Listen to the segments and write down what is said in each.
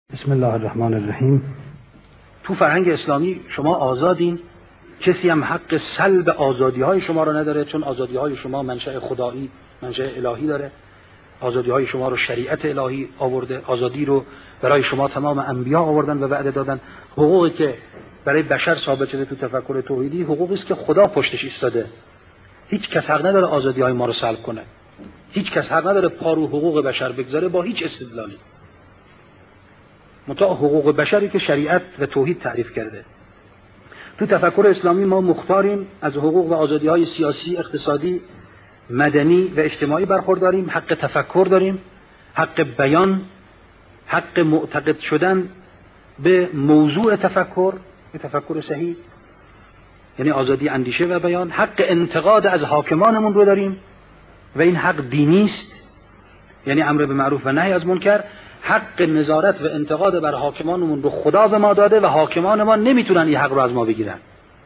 بسم الله الرحمن الرحیم. تو فرهنگ اسلامی شما آزادین، کسی هم حق سلب آزادی‌های شما رو نداره، چون آزادی‌های شما منشأ خدایی، منشأ الهی داره. آزادی‌های شما رو شریعت الهی آورده، آزادی رو برای شما تمام انبیا آوردن و وعده دادن. حقوقی که برای بشر ثابت شده تو تفکر توحیدی حقوقی است که خدا پشتش ایستاده. هیچ کس حق نداره آزادی‌های ما رو سلب کنه. هیچ کس حق نداره پا رو حقوق بشر بگذاره با هیچ استدلالی. متأ حقوق بشری که شریعت و توحید تعریف کرده. تو تفکر اسلامی ما مختاریم، از حقوق و آزادی‌های سیاسی، اقتصادی، مدنی و اجتماعی برخورداریم. حق تفکر داریم، حق بیان، حق معتقد شدن به موضوع تفکر، به تفکر صحیح، یعنی آزادی اندیشه و بیان. حق انتقاد از حاکمانمون رو داریم و این حق دینی است، یعنی امر به معروف و نهی از منکر. حق نظارت و انتقاد بر حاکمانمون رو خدا به ما داده و حاکمان ما نمیتونن این حق رو از ما بگیرن،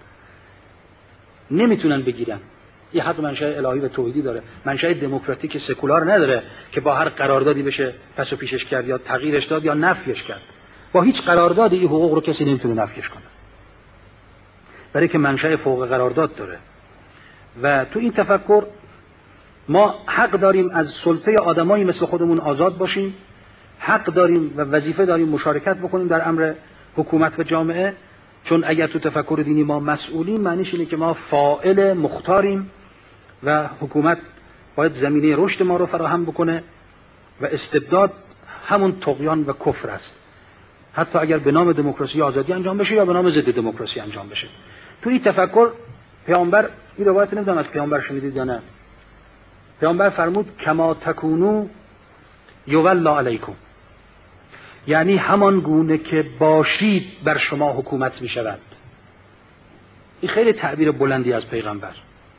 نمیتونن بگیرن. این حق منشأ الهی و توحیدی داره، منشأ دموکراتیک سکولار نداره که با هر قراردادی بشه پس و پیشش کرد یا تغییرش داد یا نفیش کرد. با هیچ قراردادی این حقوق رو کسی نمیتونه نفیش کنه، برای که منشأ فوق قرارداد داره. و تو این تفکر ما حق داریم از سلطه آدمایی مثل خودمون آزاد باشیم، حق داریم و وظیفه داریم مشارکت بکنیم در امر حکومت و جامعه. چون اگر تو تفکر دینی ما مسئولیم، معنیش اینه که ما فاعل مختاریم و حکومت باید زمینه رشد ما رو فراهم بکنه و استبداد همون طغیان و کفر است، حتی اگر به نام دموکراسی آزادی انجام بشه یا به نام ضد دموکراسی انجام بشه. تو این تفکر پیامبر، این روایت نمیدونم از پیامبر شنیدید یا نه، پیامبر فرمود کما تکونو یولا علیکم، یعنی همان گونه که باشید بر شما حکومت می شود. این خیلی تعبیر بلندی از پیغمبر.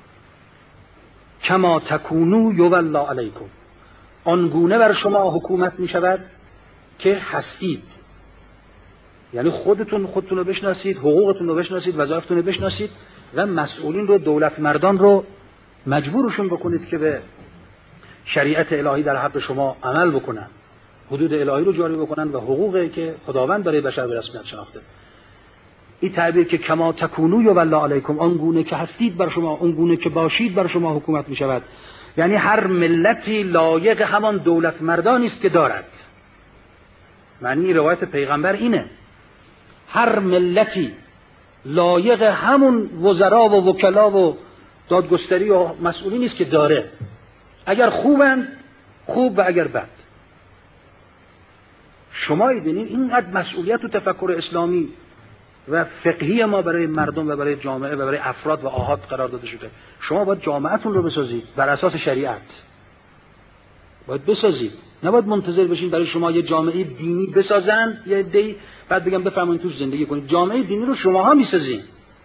کما تکونو یولا علیکم، آن گونه بر شما حکومت می شود که هستید، یعنی خودتون رو بشناسید، حقوقتون رو بشناسید، وظایفتون رو بشناسید و مسئولین رو، دولت مردان رو مجبورشون بکنید که به شریعت الهی در حق شما عمل بکنن، حدود الهی رو جاری بکنن و حقوقی که خداوند برای بشر به رسمیت شناخته. این تعبیر که کما تکونو یولا علیکم، آن گونه که هستید بر شما، اون گونه که باشید بر شما حکومت می شود، یعنی هر ملتی لایق همان دولت مردانی است که دارد. معنی روایت پیغمبر اینه، هر ملتی لایق همون وزرا و وکلا و دادگستری و مسئولینی است که داره، اگر خوبند خوب و اگر بد. شما دیدین اینقدر مسئولیت و تفکر اسلامی و فقهی ما برای مردم و برای جامعه و برای افراد و آحاد قرار داده شده. شما باید جامعهتون رو بسازید بر اساس شریعت، باید بسازید، نباید منتظر بشین برای شما یه جامعه دینی بسازن یه عده‌ای بعد بگم بفرمایید توش زندگی کنید. جامعه دینی رو شماها میسازین،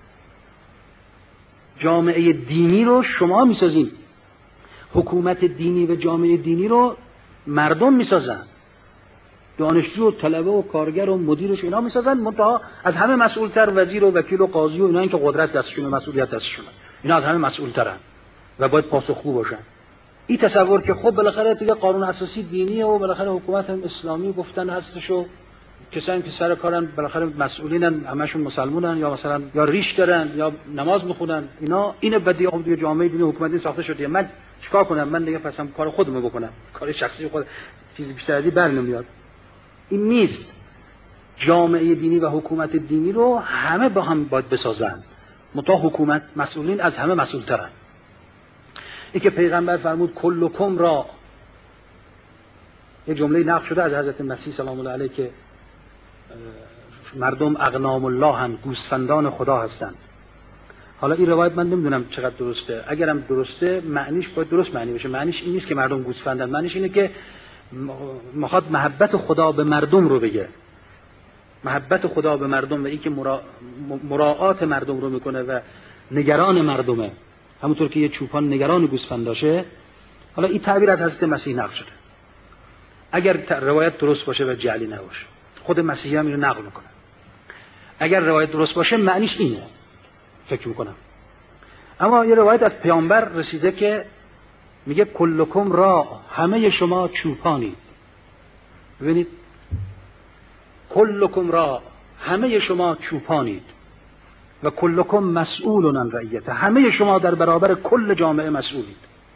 جامعه دینی رو شما میسازین. حکومت دینی و جامعه دینی رو مردم میسازن، دانشجو و طلبه و کارگر و مدیرش اینا میسازن. منتها از همه مسئولتر وزیر و وکیل و قاضی و اینا این که قدرت دستشونه، مسئولیت دستشونه، اینا از همه مسئولترن و باید پاسخگو باشن. این تصور که خب بالاخره دیگه قانون اساسی دینیه و بالاخره حکومت هم اسلامی گفتن هستشو، کسایی که سر کارن بالاخره مسئولینن، همشون مسلمونن یا مثلا یا ریش دارن یا نماز میخونن، اینا اینه بدیه. خب دیگه جامعه دینی حکومتی ساخته شده، من چیکار کنم؟ من دیگه پسم کار خودمو بکنم، کار شخصی خود، چیزی بیشتر از این برنمیاد. این نیست. جامعه دینی و حکومت دینی رو همه با هم باید بسازن، منتها حکومت مسئولین از همه مسئولترن. این که پیغمبر فرمود کلکم را، یه جمله نقل شده از حضرت مسیح سلام الله علیه که مردم اغنام الله هم، گوسفندان خدا هستند. حالا این روایت من نمیدونم چقدر درسته، اگرم درسته معنیش باید درست معنی بشه. معنیش این نیست که مردم گوسفندن، معنیش اینه که میخواد محبت خدا به مردم رو بگه، محبت خدا به مردم و این که مراعات مردم رو میکنه و نگران مردمه، همونطور که یه چوپان نگران گوسفنداشه. حالا این تعبیر از حضرت مسیح نقل شده، اگر روایت درست باشه و جعلی نباشه. خود مسیحی هم اینو نقل میکنه. اگر روایت درست باشه معنیش اینه فکر میکنم. اما یه روایت از پیامبر رسیده که میگه کلکم را، همه شما چوپانید. ببینید کلکم را، همه شما چوپانید، و کلکم مسئول عن رعیته، همه شما در برابر کل جامعه مسئولید.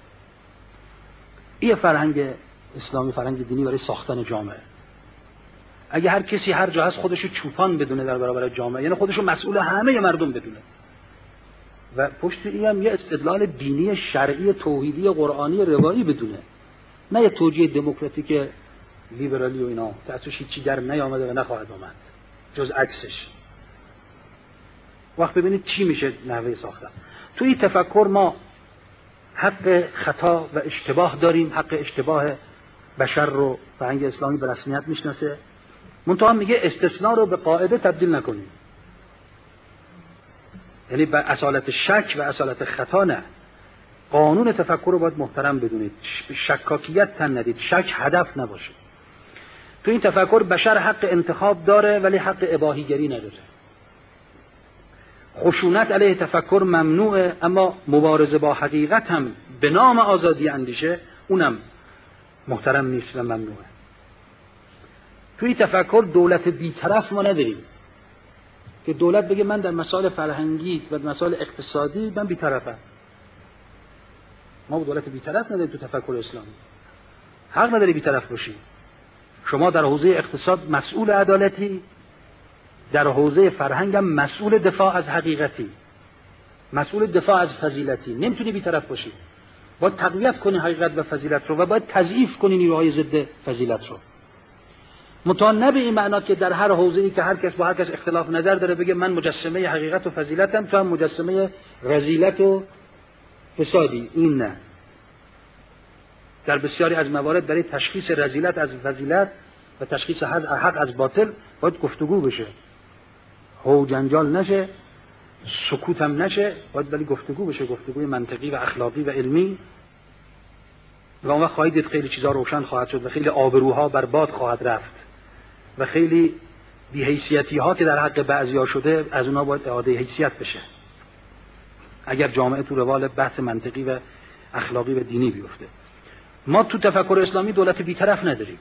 این فرهنگ اسلامی، فرهنگ دینی برای ساختن جامعه. اگه هر کسی هر جا هست خودشو چوپان بدونه در برابر جامعه، یعنی خودشو مسئول همه مردم بدونه، و پشت این هم یه استدلال دینی شرعی توحیدی قرآنی روایی بدونه، نه یه توجیه دموکراتیک لیبرالی و اینا که ازش هیچی در نیامده و نخواهد آمد جز عکسش. وقت ببینید چی میشه نحوه ساختن. توی این تفکر ما حق خطا و اشتباه داریم. حق اشتباه بشر رو فرهنگ اسلامی به رسمیت میشناسه، منتها میگه استثناء رو به قاعده تبدیل نکنیم، یعنی به اصالت شک و اصالت خطا نه. قانون تفکر رو باید محترم بدونید، شکاکیت تن ندید، شک هدف نباشه. تو این تفکر بشر حق انتخاب داره ولی حق اباحیگری نداره. خشونت علیه تفکر ممنوعه، اما مبارزه با حقیقت هم به نام آزادی اندیشه اونم محترم نیست و ممنوعه. توی تفکر دولت بی‌طرف ما نداریم که دولت بگه من در مسائل فرهنگی و مسائل اقتصادی من بی‌طرفم. ما دولت بی‌طرف نداریم تو تفکر اسلامی. حق نداری بی‌طرف باشی. شما در حوزه اقتصاد مسئول عدالتی، در حوزه فرهنگ هم مسئول دفاع از حقیقتی، مسئول دفاع از فضیلتی. نمیتونی بی‌طرف باشی. باید تقویت کنی حقیقت و فضیلت رو و باید تضعیف کنی نیروهای ضد فضیلت رو. متأ نه به این معنا که در هر حوزه‌ای که هر کس با هر کس اختلاف نظر داره بگه من مجسمه حقیقت و فضیلتم، تو هم مجسمه رذیلت و فسادی. این نه. در بسیاری از موارد برای تشخیص رذیلت از فضیلت و تشخیص حق از باطل باید گفتگو بشه، هو جنجال نشه، سکوت هم نشه، باید ولی گفتگو بشه، گفتگوی منطقی و اخلاقی و علمی. و اون وقت خواهید دید خیلی چیزا روشن خواهد شد و خیلی آبروها برباد خواهد رفت و خیلی بی‌حیثیتی ها که در حق بعضیا شده از اونها باید اعاده حیثیت بشه اگر جامعه تو روال بحث منطقی و اخلاقی و دینی بیفته. ما تو تفکر اسلامی دولت بی‌طرف نداریم.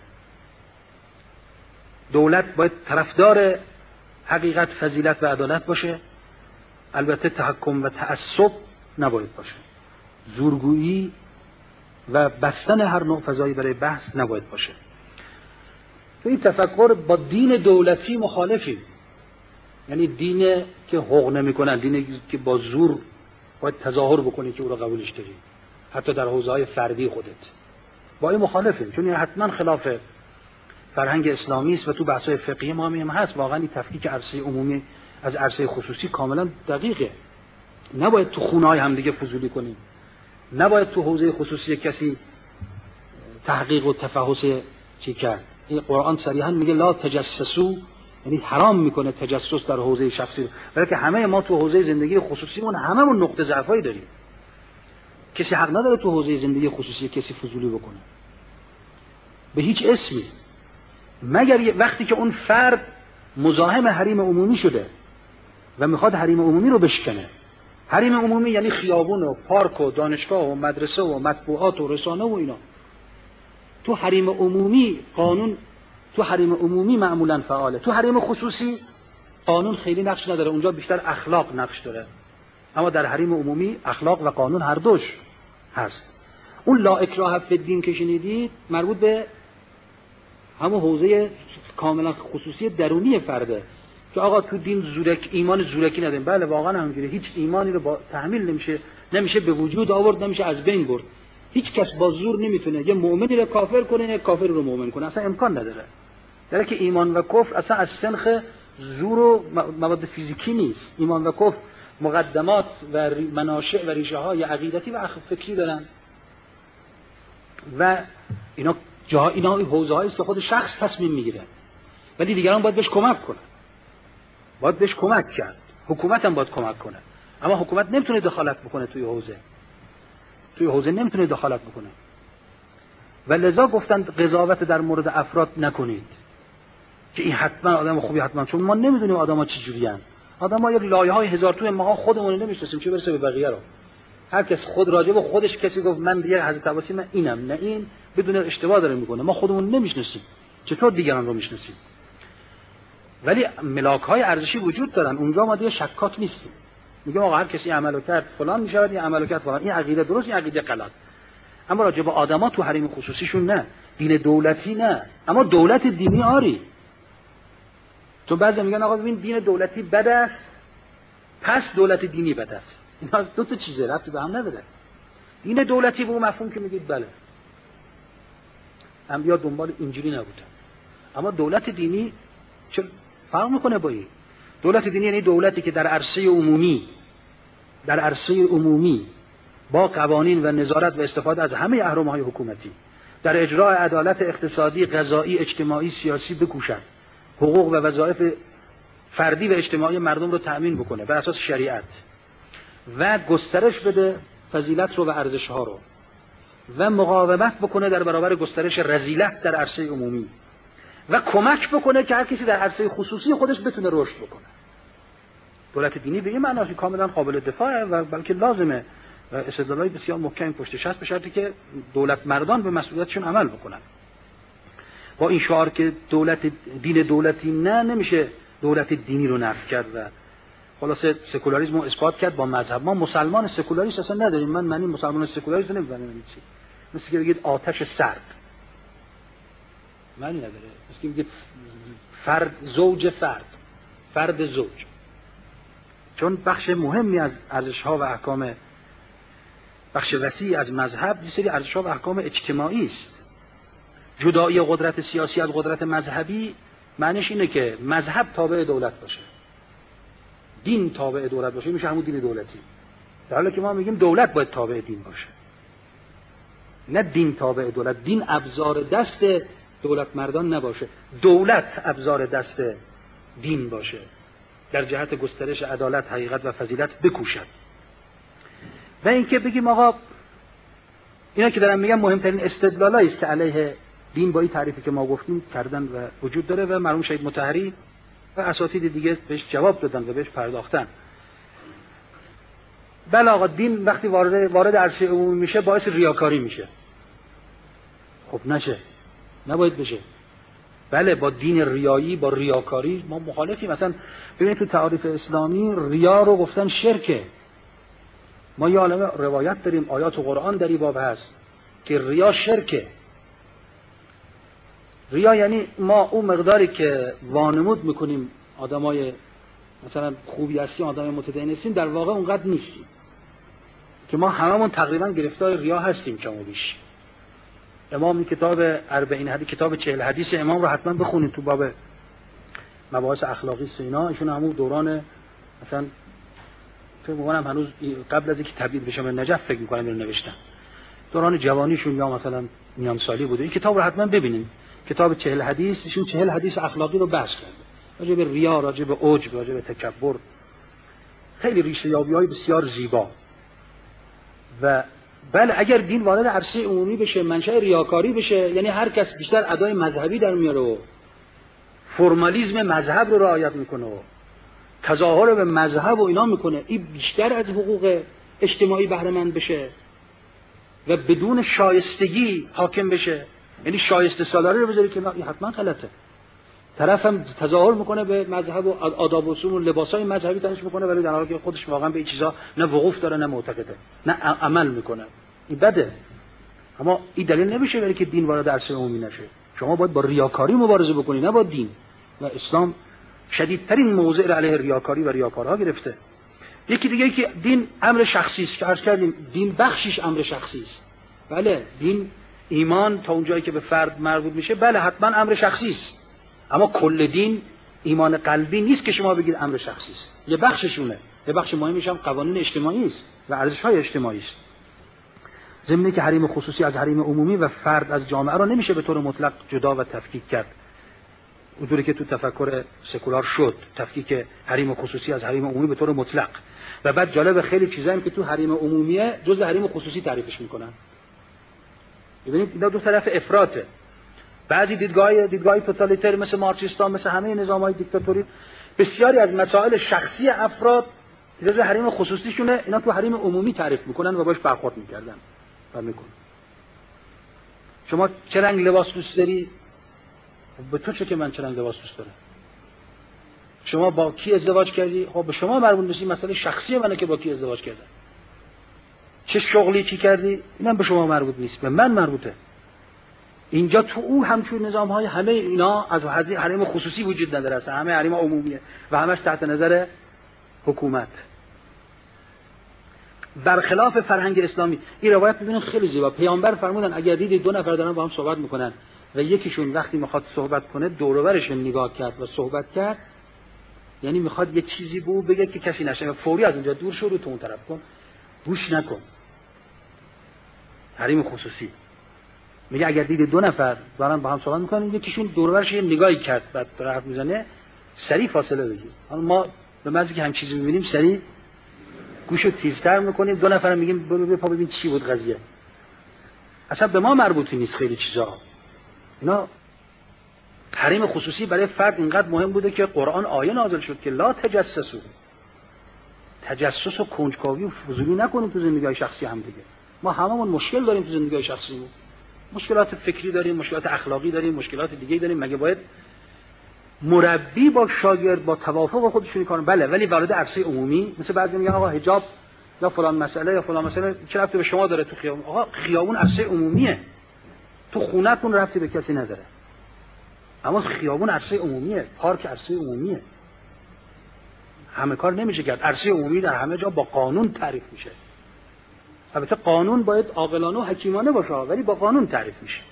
دولت باید طرفدار حقیقت، فضیلت و عدالت باشه، البته تحکم و تعصب نباید باشه، زورگویی و بستن هر نوع فضایی برای بحث نباید باشه. تو این تفکر با دین دولتی مخالفیم، یعنی دینی که حقوق نمی‌کنن، دینی که با زور باید تظاهر بکنی که او را قبولش داری، حتی در حوزه‌های فردی خودت، با این مخالفیم، چون این حتما خلاف فرهنگ اسلامی است و تو بحث‌های فقهی ما هم هست. واقعا این تفکیک عرصه عمومی از عرصه خصوصی کاملا دقیقه. نباید تو خونه‌های همدیگه فضولی کنیم، نباید تو حوزه خصوصی کسی تحقیق و تفحص چی کرد. این قرآن صریحا میگه لا تجسسوا، یعنی حرام میکنه تجسس در حوزه شخصی، بلکه همه ما تو حوزه زندگی خصوصیمون هممون نقطه ضعفایی داریم. کسی حق نداره تو حوزه زندگی خصوصی کسی فضولی بکنه به هیچ اسمی، مگر وقتی که اون فرد مزاحم حریم عمومی شده و میخواد حریم عمومی رو بشکنه. حریم عمومی یعنی خیابون و پارک و دانشگاه و مدرسه و مطبوعات و رسانه و اینا. تو حریم عمومی قانون، تو حریم عمومی معمولا فعاله. تو حریم خصوصی قانون خیلی نقش نداره، اونجا بیشتر اخلاق نقش داره. اما در حریم عمومی اخلاق و قانون هر دوش هست. اون لا اکراه فی الدین که شنیدید مربوط به همون حوزه کاملا خصوصی درونی فرده که آقا تو دین ایمان زورکی نداریم. بله واقعا همینجوریه، هیچ ایمانی رو با تحمیل نمیشه به وجود آورد، نمیشه از بین برد. هیچ کس با زور نمیتونه یه مؤمنی رو کافر کنه، یه کافر رو مؤمن کنه، اصلا امکان نداره. در که ایمان و کفر اصلا از سنخ زور و مواد فیزیکی نیست. ایمان و کفر مقدمات و مناشئ و ریشه های عقیدتی و فکری دارن و اینا حوزه‌هایی است که خود شخص تصمیم میگیره، ولی دیگران باید بهش کمک کنن، باید بهش کمک کرد. حکومت هم باید کمک کنه، اما حکومت نمیتونه دخالت بکنه توی حوزه نمیتونه دخالت بکنه. و لذا گفتن قضاوت در مورد افراد نکنید که این حتما آدم خوبی حتما، چون ما نمیدونیم آدم‌ها چه جوریان. آدم‌ها یک لایه‌های هزار توی ما خودمون نمی‌شناسیم، چه برسه به بقیه رو. هر کس خود راجع به خودش کسی گفت من دیگه حضرت عباسی من اینم، نه این، بدون اشتباه داره میکنه. ما خودمون نمی‌شناسیم، چطور دیگران رو می‌شناسیم؟ ولی ملاک‌های ارزشی وجود دارن، اونجا ما دیگه شکاک نیستیم. میگم آقا هر کسی عملو کرد فلان میشه، این عملو کرد فلان، این عقیده درست، این عقیده غلط. اما راجع به آدما تو حریم خصوصیشون نه، دین دولتی نه، اما دولت دینی آری. تو بعضی میگن آقا ببین دین دولتی بد است، پس دولت دینی بد است. اینا دو تا چیزه، ربطی به هم نداره. دین دولتی به اون مفهوم که میگید بله، انبیا دنبال اینجوری نبودن، اما دولت دینی چه فرق میکنه با این؟ دولت دینی یعنی دولتی که در عرصه عمومی با قوانین و نظارت و استفاده از همه اهرم‌های حکومتی در اجرای عدالت اقتصادی، قضایی، اجتماعی، سیاسی بکوشد، حقوق و وظایف فردی و اجتماعی مردم رو تأمین بکنه بر اساس شریعت و گسترش بده فضیلت رو و ارزش‌ها رو و مقاومت بکنه در برابر گسترش رذیلت در عرصه عمومی و کمک بکنه که هر کسی در عرصه خصوصی خودش بتونه رشد بکنه. دولت دینی به این معنی کاملا قابل دفاعه و بلکه لازمه و استدلالای بسیار محکمی پشتش هست، به شرطی که دولت مردان به مسئولیتشون عمل بکنن. با این شعار که دین دولتی نه، نمیشه دولت دینی رو نفی کرد و خلاصه سکولاریسم رو اثبات کرد با مذهب. ما مسلمان سکولاریست اصلا نداریم. من معنی مسلمان سکولاریست نمی‌فهمم چی. مثل که بگید آتش سرد، معنی نداره. مثل که بگید فرد زوج، چون بخش مهمی از ارزش‌ها و احکام، بخش وسیعی از مذهب یه سری ارزش‌ها و احکام اجتماعی است. جدایی قدرت سیاسی از قدرت مذهبی معنیش اینه که مذهب تابع دولت باشه، دین تابع دولت باشه، میشه همون دین دولتی. در حالی که ما میگیم دولت باید تابع دین باشه، نه دین تابع دولت. دین ابزار دست دولت مردان نباشه، دولت ابزار دست دین باشه، در جهت گسترش عدالت، حقیقت و فضیلت بکوشد. و اینکه بگیم آقا اینا که دارم میگم مهمترین استدلالایی است که علیه دین با این تعریفی که ما گفتیم کردن و وجود داره و مرحوم شهید مطهری و اساتید دیگه بهش جواب دادن و بهش پرداختن. بله آقا دین وقتی وارد عرصه عمومی میشه باعث ریاکاری میشه. خب نشه، نباید بشه. بله با دین ریایی، با ریاکاری ما مخالفیم. مثلا ببینید تو تعاریف اسلامی ریا رو گفتن شرکه. ما یه عالمه روایت داریم، آیات و قرآن در این باب هست که ریا شرکه. ریا یعنی ما اون مقداری که وانمود میکنیم آدمای مثلا خوبی هستیم، آدمای متدین هستیم، در واقع اونقدر نیستیم، که ما هممون تقریبا گرفتار ریا هستیم کم و بیش. امام کتاب 40 حدیث، کتاب 40 حدیث امام رو حتما بخونید تو باب مباحث اخلاقی اینا. ایشون همون دوران مثلا فکر می‌کنم هنوز قبل از اینکه تبدیل بشم به نجف فکر می‌کنم اینو نوشتن، دوران جوانیشون یا مثلا میان سالی بوده. این کتاب رو حتما ببینید، کتاب 40 حدیث. ایشون 40 حدیث اخلاقی رو بحث کرده، راجع به ریا، راجع به عجب، راجع به تکبر، خیلی ریشه یابی‌های بسیار زیبا. و بله اگر دین وارد عرصه عمومی بشه، منشأ ریاکاری بشه، یعنی هر کس بیشتر ادای مذهبی در میاره و فرمالیسم مذهب رو رعایت میکنه و تظاهر به مذهب و اینا میکنه، این بیشتر از حقوق اجتماعی بهره مند بشه و بدون شایستگی حاکم بشه، یعنی شایسته سالاری رو بذاری که این حتما غلطه. طرف هم تظاهر میکنه به مذهب و آداب و رسوم و لباسای مذهبی تنش میکنه، ولی در حالی که خودش واقعا به این چیزا نه وقوف داره، نه معتقده، نه عمل میکنه. این بده. اما این دلیل نمیشه برای که دین وارد عرصه عمومی نشه. شما باید با ریاکاری مبارزه بکنی، نه با دین. و اسلام شدیدترین موضع را علیه ریاکاری و ریاکارها گرفته. یکی دیگه که دین امر شخصی است که عرض کردیم، دین بخشش امر شخصی است. بله دین، ایمان تا اونجایی که به فرد مربوط میشه بله حتما امر شخصی است، اما کل دین ایمان قلبی نیست که شما بگید امر شخصی است. یه بخششونه، یه بخش مهمش هم قوانین اجتماعی است و ارزش‌های اجتماعی است. ضمن که حریم خصوصی از حریم عمومی و فرد از جامعه را نمیشه به طور مطلق جدا و تفکیک کرد، اونطوری که تو تفکر سکولار شد، تفکیک حریم خصوصی از حریم عمومی به طور مطلق. و بعد جالب خیلی چیزایی که تو حریم عمومیه جزء حریم خصوصی تعریفش میکنن. ببینید اینا دو طرف افراطه. بعضی دیدگاهی توتالیتر مثل مارکسیستا، مثل همه نظام‌های دیکتاتوری، بسیاری از مسائل شخصی افراد جزء حریم خصوصیشونه، اینا تو حریم عمومی تعریف میکنن و باش برخورد میکردن و میکنن. شما چه رنگ لباس دوست داری؟ به تو چه که من چه رنگ لباس دوست دارم؟ شما با کی ازدواج کردی؟ خب به شما مربوط نیست، مسئله شخصی منه که با کی ازدواج کردم. چه شغلی چی کردی؟ اینم به شما مربوط نیست، به من مربوطه. اینجا تو او همچون نظام‌های همه اینا از حریم خصوصی وجود نداره، اصلا همه حریم عمومیه و همش تحت نظر حکومت. برخلاف فرهنگ اسلامی. این روایت ببینید خیلی زیبا. پیامبر فرمودن اگر دیدید دو نفر دارن با هم صحبت میکنن و یکیشون وقتی میخواد صحبت کنه دور و برش نگاه کرد و صحبت کرد، یعنی میخواد یه چیزی به او بگه که کسی نشنوه، فوری از اونجا دور شو، رو تو اون طرف کن، گوش نکن. حریم خصوصی. میگه اگر دیدید دو نفر دارن با هم صحبت میکنن، یکیشون دور و برش نگاهی کرد بعد حرف میزنه، سریع فاصله بگیر. حالا ما به محض که هم چیزی میبینیم سریع گوشو تیزتر میکنیم، دو نفرم میگیم برو پا ببین چی بود قضیه. اصلا به ما مربوطی نیست خیلی چیزا. اینا حریم خصوصی برای فرد اینقدر مهم بوده که قرآن آیه نازل شد که لا تجسسوا. تجسس و کنجکاوی و فضولی نکنیم تو زندگی شخصی هم دیگه. ما هممون مشکل داریم تو زندگی شخصیمون. مشکلات فکری داریم، مشکلات اخلاقی داریم، مشکلات دیگه داریم. مگه باید مربی با شاگرد با توافق خودشون کارن؟ بله، ولی وارد عرصه عمومی مثل بعضی میگن آقا حجاب یا فلان مسئله یا فلان مسئله چه ربطی به شما داره تو خیابون؟ آقا خیابون عرصه عمومیه، تو خونه‌تون ربطی به کسی نداره. اما خیابون عرصه عمومیه، پارک عرصه عمومیه. همه کار نمیشه کرد. عرصه عمومی در همه جا با قانون تعریف میشه. البته قانون باید عاقلانه و حکیمانه باشه، ولی با قانون تعریف میشه.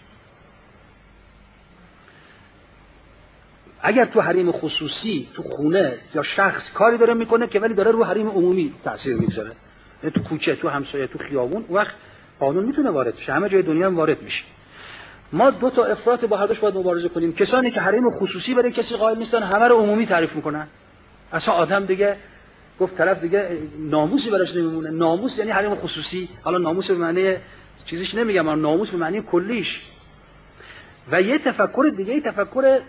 اگر تو حریم خصوصی تو خونه یا شخص کاری داره میکنه که ولی داره رو حریم عمومی تاثیر میگذاره، تو کوچه، تو همسایه، تو خیابون، وقت قانون میتونه وارد شه، همه جای دنیا هم وارد میشه. ما دو تا افراط با هر دوش باید مبارزه کنیم. کسانی که حریم خصوصی برای کسی قائل نیستن، همه رو عمومی تعریف میکنن. اصلا آدم دیگه گفت طرف دیگه ناموسی براش نمیمونه. ناموس یعنی حریم خصوصی. حالا ناموس به معنی چیزیش نمیگم، اما ناموس به معنی کلیش. و یه تفکر دیگه، یه تفکر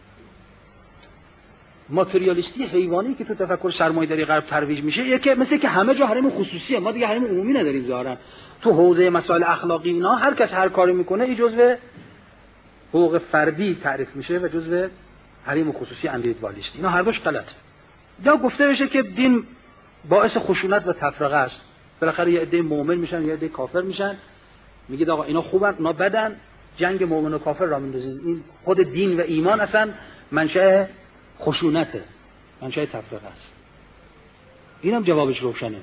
ماتریالیستی حیوانی که تو تفکر سرمایه‌داری غرب ترویج میشه، یکی مثل که همه جا حریم خصوصیه، ما دیگه حریم عمومی نداریم ظاهرا. تو حوزه مسائل اخلاقی اینا هر کس هر کاری میکنه این جزء حقوق فردی تعریف میشه و جزء حریم خصوصی اندیدوالیستی. اینا هر دوش غلطه. یا گفته بشه که دین باعث خشونت و تفرقه است، بالاخره یه عده مؤمن میشن یه عده کافر میشن، میگید آقا اینا خوبن اینا بدن، جنگ مؤمن و کافر را میندازین. این خود دین و ایمان اصلا منشأ خشونته، منشأ تفرقه است. اینم جوابش روشنه.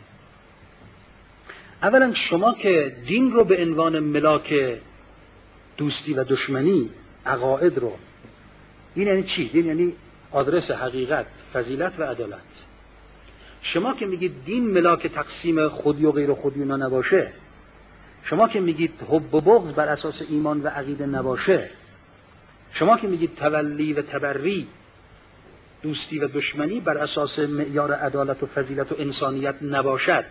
اولا شما که دین رو به عنوان ملاک دوستی و دشمنی، عقاید رو، این یعنی چی؟ دین یعنی آدرس حقیقت، فضیلت و عدالت. شما که میگید دین ملاک تقسیم خودی و غیر خودی اونا نباشه، شما که میگید حب و بغض بر اساس ایمان و عقیده نباشه، شما که میگید تولی و تبری، دوستی و دشمنی بر اساس معیار عدالت و فضیلت و انسانیت نباشد،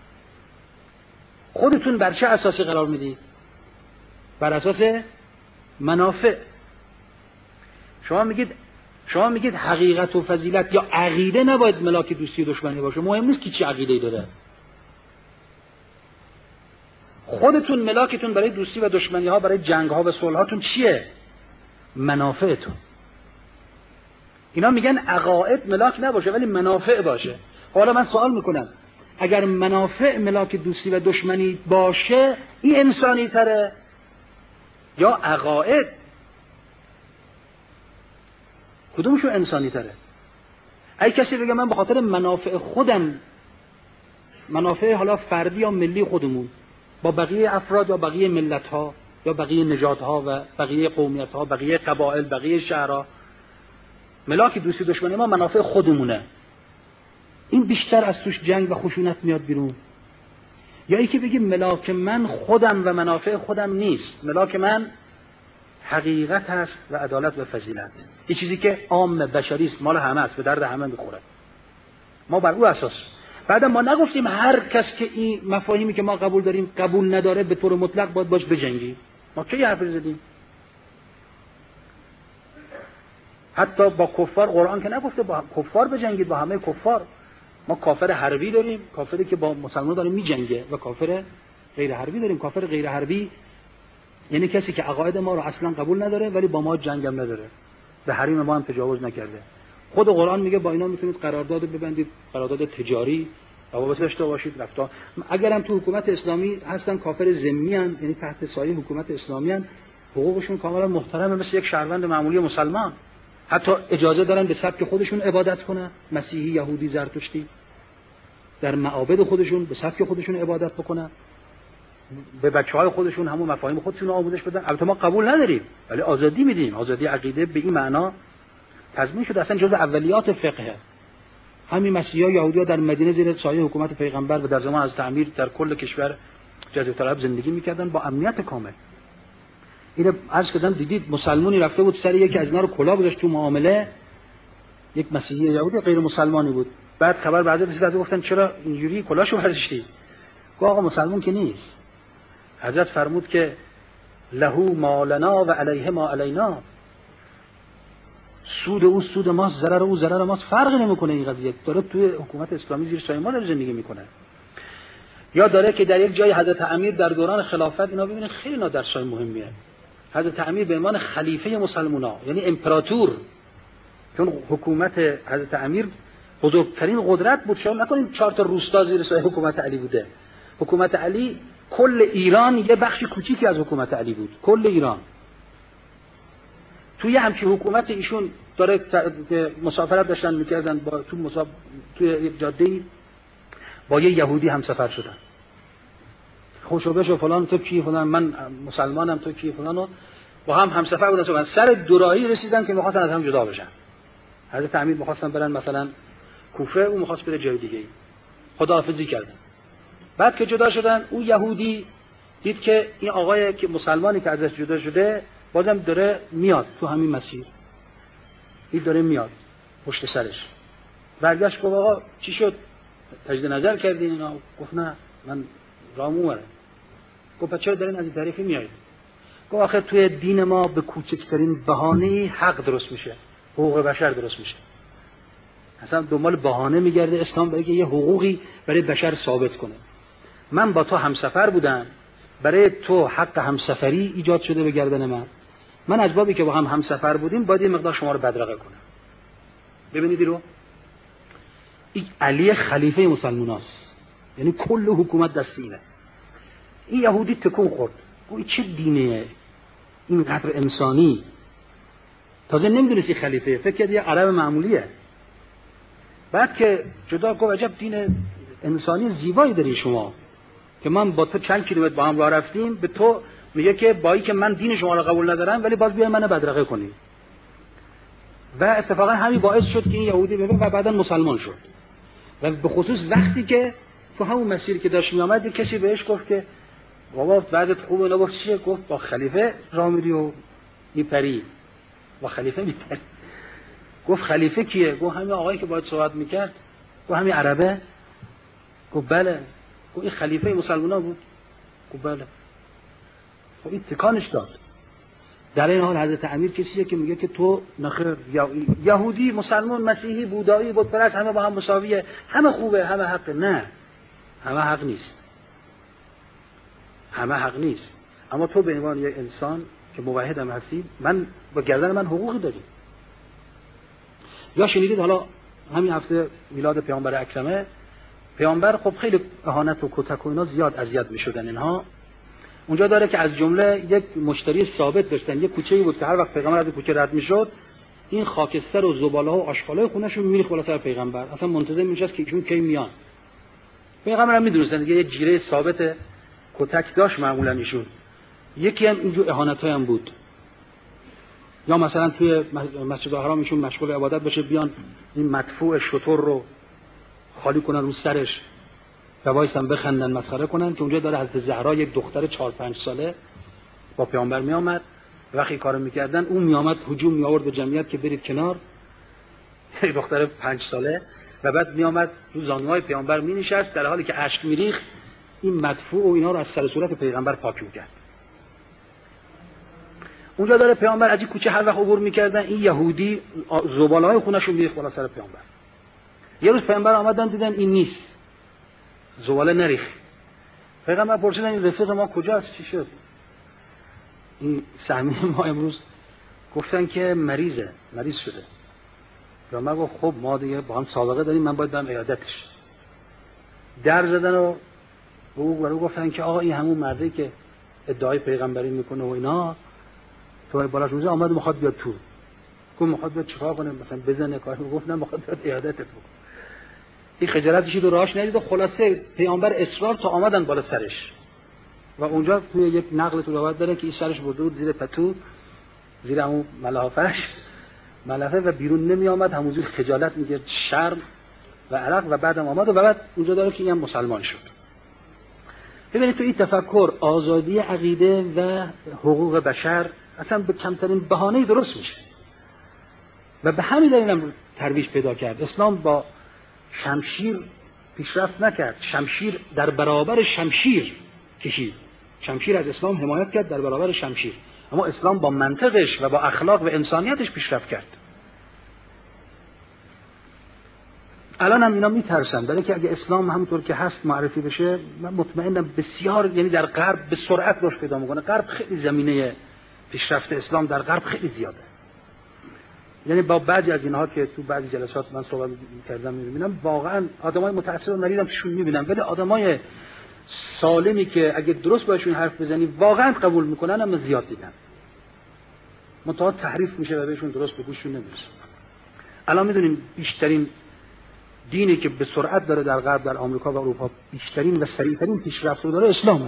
خودتون بر چه اساسی قرار میدید؟ بر اساس منافع. شما میگید حقیقت و فضیلت یا عقیده نباید ملاک دوستی و دشمنی باشه. مهم نیست که چی عقیده‌ای داره. خودتون ملاکتون برای دوستی و دشمنی ها، برای جنگ ها و صلح هاتون چیه؟ منافعتون. اینا میگن عقاید ملاک نباشه ولی منافع باشه. حالا من سوال میکنم، اگر منافع ملاک دوستی و دشمنی باشه، این انسانی تره یا عقاید؟ کدومشو انسانی تره؟ اگه کسی بگه من به خاطر منافع خودم، منافع حالا فردی یا ملی خودمون، با بقیه افراد یا بقیه ملت ها یا بقیه نژاد ها و بقیه قومیت ها، بقیه قبایل، بقیه شهرها، ملاک دوستی دشمنی ما منافع خودمونه، این بیشتر از توش جنگ و خشونت میاد بیرون؟ یا ای که بگی ملاک من خودم و منافع خودم نیست، ملاک من حقیقت هست و عدالت و فضیلت، این چیزی که عام بشری است، مال همه است، به درد همه میخوره، ما بر او اساس. بعد ما نگفتیم هر کس که این مفاهیمی که ما قبول داریم قبول نداره به طور مطلق باید باش بجنگیم. ما کی حرف زدیم؟ حتی با کفار قرآن که نگفته با کفار بجنگید، با همه کفار. ما کافر حربی داریم، کافری که با مسلمان داره میجنگه، و کافر غیر حربی داریم. کافر غیر حربی یعنی کسی که عقاید ما رو اصلا قبول نداره ولی با ما جنگ هم نداره، به حریم ما هم تجاوز نکرده. خود قرآن میگه با اینا میتونید قرارداد ببندید، قرارداد تجاری روابط داشته باشید. رفتار اگرم تو حکومت اسلامی هستن کافر ذمی ان، یعنی تحت سایه حکومت اسلامی ان، حقوقشون کاملا محترمه مثل یک شهروند معمولی مسلمان. حتی اجازه دارن به سبک خودشون عبادت کنن، مسیحی، یهودی، زرتشتی، در معابد خودشون به سبک خودشون عبادت بکنن، به بچه‌های خودشون همون مفاهیم خودشون رو آموزش بدن. البته ما قبول نداریم ولی آزادی میدیم. آزادی عقیده به این معنا تضمین شده، اصلا جزء اولیات فقه. همین مسیحا یهودی‌ها در مدینه زیر سایه حکومت پیغمبر و در زمان از تعمیر در کل کشور جزیره العرب زندگی می‌کردن با امنیت کامل. اینو عرض کردم دیدید مسلمانی رفته بود سر یکی از اینا رو کلاه گذاشت تو معامله، یک مسیحی یهودی غیر مسلمانی بود. بعد خبر بعد رسید از گفتن چرا اینجوری کلاهشو برداشتی؟ گفت آقا مسلمان که نیست. حضرت فرمود که له ما لنا و علیه ما علینا، سود او سود ماست، ضرر او ضرر ماست، فرقی نمیکنه. این قضیه داره توی حکومت اسلامی زیر سایه ما داره زندگی میکنه. یا داره که در یک جای حضرت امیر در دوران خلافت، اینا ببینید خیلی درسای مهمیه، حضرت امیر به عنوان خلیفه مسلمان‌ها یعنی امپراتور، چون حکومت حضرت امیر بزرگترین قدرت بود. شما نکنید 4 تا روستا زیر سایه حکومت علی بوده. حکومت علی کل ایران یه بخش کوچیکی از حکومت علی بود، کل ایران. توی همچین حکومت ایشون داره مسافرت داشتن میکردن با توی یک جاده‌ای با یه یهودی همسفر شدن. خوشو بشو فلان، تو کی فلان، من مسلمانم، تو کی فلانو، با هم همسفر بودن. سر دوراهی رسیدن که می‌خواستن از هم جدا بشن. حضرت امیر می‌خواستن برن مثلا کوفه، اون می‌خواست بره جای دیگه. خداحافظی کردن. بعد که جدا شدن، اون یهودی دید که این آقای که مسلمانی که ازش جدا شده بازم داره میاد تو همین مسیر. این داره میاد پشت سرش. برگشت گفت آقا چی شد؟ تجدید نظر کردین اینا؟ گفت نه من رام اومدم. گفت چرا دارین از این طریقی میایید؟ گفت آخه توی دین ما به کوچکترین بهانه‌ای حق درست میشه، حقوق بشر درست میشه. اصلا دنبال بهانه میگرده اسلام برای که یه حقوقی برای بشر ثابت کنه. من با تو همسفر بودم، برای تو حق همسفری ایجاد شده به گردن من از بابی که با هم همسفر بودیم باید یه مقدار شما رو بدرقه کنم. ببینید رو این علی خلیفه مسلماناست، یعنی کل حکومت دست اینه. این یهودی تکون خورد، گفت چه دینه اینقدر انسانی؟ تازه نمیدونستی خلیفه، فکر کرد یه عرب معمولیه. بعد که جدا گفت عجب دین انسانی زیبایی داری شما که من با تو چند کیلومتر با هم راه رفتیم، به تو میگه که با اینکه من دین شما رو قبول ندارم ولی باز بیای منو بدرقه کنی. و اتفاقا همین باعث شد که این یهودی بره و بعداً مسلمان شد. و به خصوص وقتی که تو همون مسیر که داشت میامد کسی بهش گفت که بابا وضعیت خوبه، نه گفت چیه؟ گفت با خلیفه راه میری و میپری. با خلیفه میپری. گفت خلیفه کیه؟ گفت همین آقایی که باهات صحبت میکرد. گفت همین عربه؟ گفت بله. گفت این خلیفه مسلمان‌ها بود؟ گفت بله. خب این تکانش داد. در این حال حضرت امیر کسیه که میگه که تو نخیر، یهودی، مسلمان، مسیحی، بودایی، بت پرست همه با هم مساویه، همه خوبه، همه حق. نه، همه حق نیست. همه حق نیست. اما تو به عنوان یک انسان که موحد هم هستی، من با گردن من حقوقی داری. یا شنیدید حالا همین هفته میلاد پیامبر اکرمه، پیامبر خب خیلی اهانت و کتک و اینا زیاد اذیت میشدن اینها. اونجا داره که از جمله یک مشتری ثابت داشتن، یک کوچه‌ای بود که هر وقت پیغمبر از کوچه رد میشد این خاکستر و زباله‌ها و آشغالای خونه‌شون میریخت بالا سر پیغمبر، اصلا منتظر میشد که ایشون کی میان. پیغمبر هم میدونستن دیگه یه جیره ثابت کتک داشت معمولا ایشون. یکی هم اینجور اهانت‌های هم بود. یا مثلا توی مسجد الحرام ایشون مشغول عبادت بشه، بیان این مدفوع شتر رو خالی کنن رو سرش و وایسن بخندن مسخره کنن. که اونجا داره حضرت زهرا یک دختر 4-5 ساله با پیامبر می آمد، وقتی کارو میکردن اون می آمد هجوم می آورد به جمعیت که برید کنار، یک دختر 5 ساله، و بعد می آمد رو زانوهای پیامبر می نشست در حالی که اشک می ریخت، این مدفوع و اینا رو از سر صورت پیغمبر پاک می‌کرد. اونجا داره پیامبر از این کوچه هر وقت عبور می‌کردن این یهودی زباله‌های خونه‌شون میریخت بالا سر پیامبر. یه روز پیامبر آمدن دیدن این نیست، زباله نریخت. پیغمبر پرسیدن این رفیق ما کجاست؟ چی شد؟ این سهمی ما امروز گفتن که مریض شده. پیامبر گفت خب ما دیگه با هم سابقه داریم، من باید برم عیادتش. در زدن و او گفتن که آقا این همون مرده که ادعای پیغمبری میکنه و اینا، تو بالاش روزه آمد میخواد بیاد تو. گفت میخواد بیاد چیکار کنه؟ مثلا بزنه کار؟ گفت نه میخواد بیاد عیادتت بکنه. این خجالتش رو راهش ندید و خلاصه پیامبر اصرار تا آمدن بالا سرش و اونجا توی یک نقل تو روایت داره که این سرش برده بود زیر پتو، زیر همون ملافه و بیرون نمی آمد، همونجور خجالت میگرد، شرم و عرق و بعدم آمد و بعد اونجا داره که این هم مسلمان شد. ببینید تو این تفکر آزادی عقیده و حقوق بشر اصلا به کمترین بهانه‌ای درست میشه و به همین دلیل هم ترویج پیدا کرد. اسلام با شمشیر پیشرفت نکرد، شمشیر در برابر شمشیر کشید، شمشیر از اسلام حمایت کرد در برابر شمشیر، اما اسلام با منطقش و با اخلاق و انسانیتش پیشرفت کرد. الان هم اینا میترسن، برای که اگه اسلام همونطور که هست معرفی بشه، من مطمئنم بسیار، یعنی در غرب به سرعت رشد پیدا میکنه. غرب خیلی زمینه پیشرفت اسلام در غرب خیلی زیاده. یعنی با بعضی از اینها که تو بعضی جلسات من صحبت کردم میبینم، واقعا آدمای متأثر رو ندیدم توشون میبینم، ولی آدمای سالمی که اگه درست باشون حرف بزنی واقعا قبول میکنن هم زیاد دیدم. منتها تحریف میشه و بهشون درست به گوششون نمیرسه. الان میدونیم بیشترین دینی که به سرعت داره در غرب، در آمریکا و اروپا بیشترین و سریعترین پیشرفت رو داره اسلامه.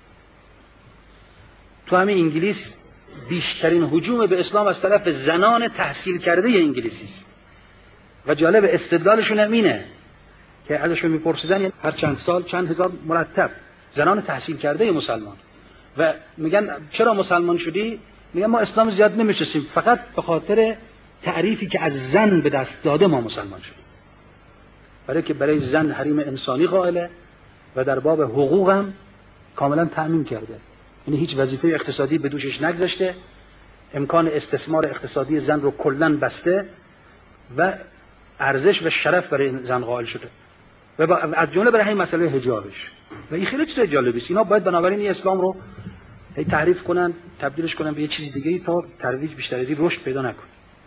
تو همین انگلیس بیشترین هجوم به اسلام از طرف زنان تحصیل کرده انگلیسی است و جالب استدلالشون هم اینه که ازشون میپرسیدن هر چند سال چند هزار مرتب زنان تحصیل کرده مسلمان و میگن چرا مسلمان شدی؟ میگن ما اسلام زیاد نمیشناسیم، فقط به خاطر تعریفی که از زن به دست داده ما مسلمان شدیم. برای که برای زن حریم انسانی قائله و در باب حقوق هم کاملا تأمین کرده، یعنی هیچ وظیفه اقتصادی به دوشش نگذاشته، امکان استثمار اقتصادی زن رو کلاً بسته و ارزش و شرف برای زن قائل شده و از جمله برای همین مسئله حجابش. و این خیلی چیز جالبی است. اینا باید بنابراین این اسلام رو تعریف کنن، تبدیلش کنن به یه چیز دیگه‌ای تا ترویج بیشتر از این رشد پیدا نکنه.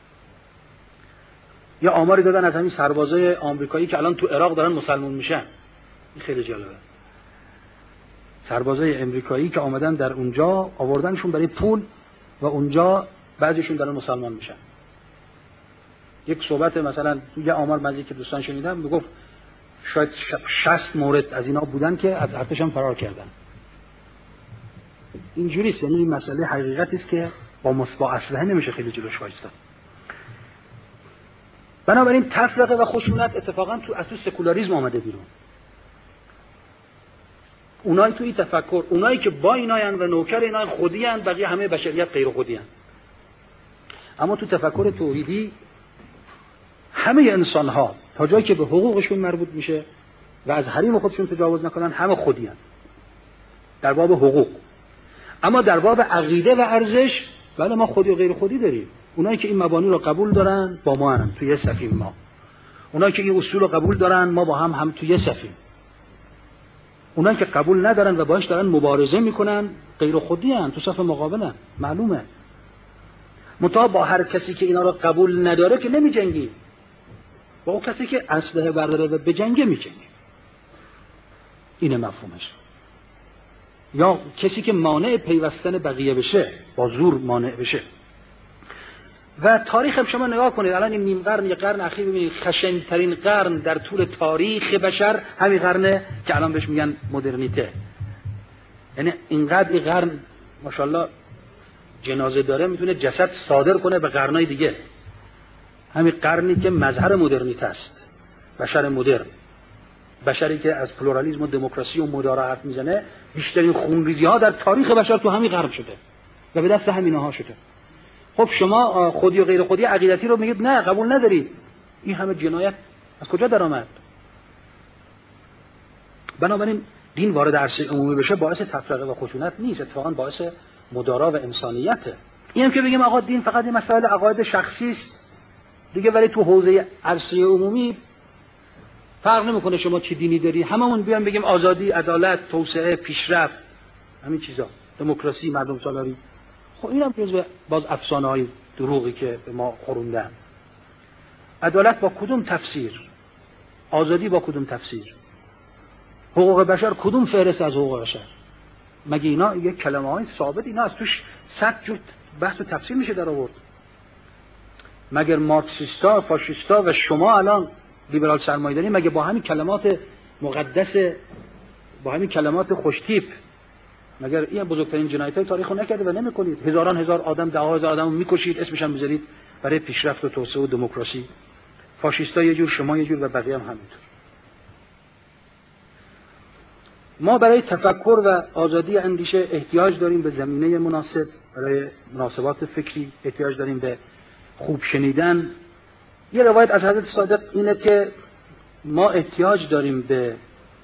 یا آماری دادن از همین سربازای آمریکایی که الان تو عراق دارن مسلمان میشن. این خیلی جالبه. سربازای آمریکایی که آمدن در اونجا، آوردنشون برای پول و اونجا بعضیشون دارن مسلمان میشن. یک صحبت مثلا یه آمار مزی که دوستان شنیدم میگفت شاید 60 مورد از اینا بودن که از ارتش هم فرار کردن. اینجوری است، یعنی این مسئله حقیقتی است که با اسلحه نمیشه خیلی جلوش وایستاد. بنابراین تفرقه و خشونت اتفاقا از تو سکولاریسم آمده بیرون. اونایی توی تفکر، اونایی که با اینایند و نوکر اینای خودی اند، بقیه همه بشریت غیر خودی اند. اما تو تفکر توحیدی همه انسان ها تا جایی که به حقوقشون مربوط میشه و از حریم خودشون تجاوز نکنن همه خودی اند در باب حقوق. اما در باب عقیده و ارزش بله ما خودی و غیر خودی داریم. اونایی که این مبانی رو قبول دارن با ما هم توی صفیم ما، اونایی که این اصول رو قبول دارن ما با هم توی صفیم. اونایی که قبول ندارن و باهاش دارن مبارزه میکنن غیر خودی ان، تو صف مقابلن، معلومه. منتها با هر کسی که اینا رو قبول نداره که نمیجنگی، با اون کسی که اسلحه برداره و بجنگه میجنگی. اینه مفهومش. یا کسی که مانع پیوستن بقیه بشه، با زور مانع بشه. و تاریخ هم شما نگاه کنید، الان این نیم قرن یه قرن اخیر ببینید خشن‌ترین قرن در طول تاریخ بشر همین قرنه که الان بهش میگن مدرنیته. یعنی اینقدر این قرن ماشاءالله جنازه داره، میتونه جسد صادر کنه به قرنای دیگه. همین قرنی که مظهر مدرنیته است، بشر مدرن، بشری که از پلورالیسم و دموکراسی و مدارا حرف میزنه. بیشترین خونریزی ها در تاریخ بشر تو همین قرن شده و به دست همینها شده. خب شما خودی و غیر خودی عقیدتی رو میگید نه قبول ندارید، این همه جنایت از کجا در آمد؟ بنابراین دین وارد عرصه عمومی بشه باعث تفرقه و خشونت نیست، اتفاقا باعث مدارا و انسانیته. اینم که بگیم آقا دین فقط این مسائل عقاید شخصی است دیگه، ولی تو حوزه عرصه عمومی فرق نمیکنه شما چه دینی داری، هممون بیان بگیم آزادی، عدالت، توسعه، پیشرفت، همین چیزا، دموکراسی، مردم سالاری. خب اینم جزو باز افسانه‌های دروغی که به ما خوروندن. عدالت با کدوم تفسیر؟ آزادی با کدوم تفسیر؟ حقوق بشر کدوم فهرست از حقوق بشر؟ مگه اینا یک کلمه های ثابت، اینا از توش 100 جور بحث و تفسیر میشه در آورد؟ مگر مارکسیستا، فاشیستا و شما الان لیبرال سرمایه‌داری مگه با همین کلمات مقدس، با همین کلمات خوشتیپ، مگر این بزرگترین جنایت‌های تاریخ رو نکرده و نمی‌کنید؟ هزار آدم، ده هزار آدم می‌کشید، اسمش هم می‌ذارید برای پیشرفت و توسعه و دموکراسی. فاشیستا یه جور، شما یه جور و بقیه هم همینطور. ما برای تفکر و آزادی اندیشه احتیاج داریم به زمینه مناسب، برای مناسبات فکری احتیاج داریم به خوب شنیدن. یه روایت از حضرت صادق اینه که ما احتیاج داریم به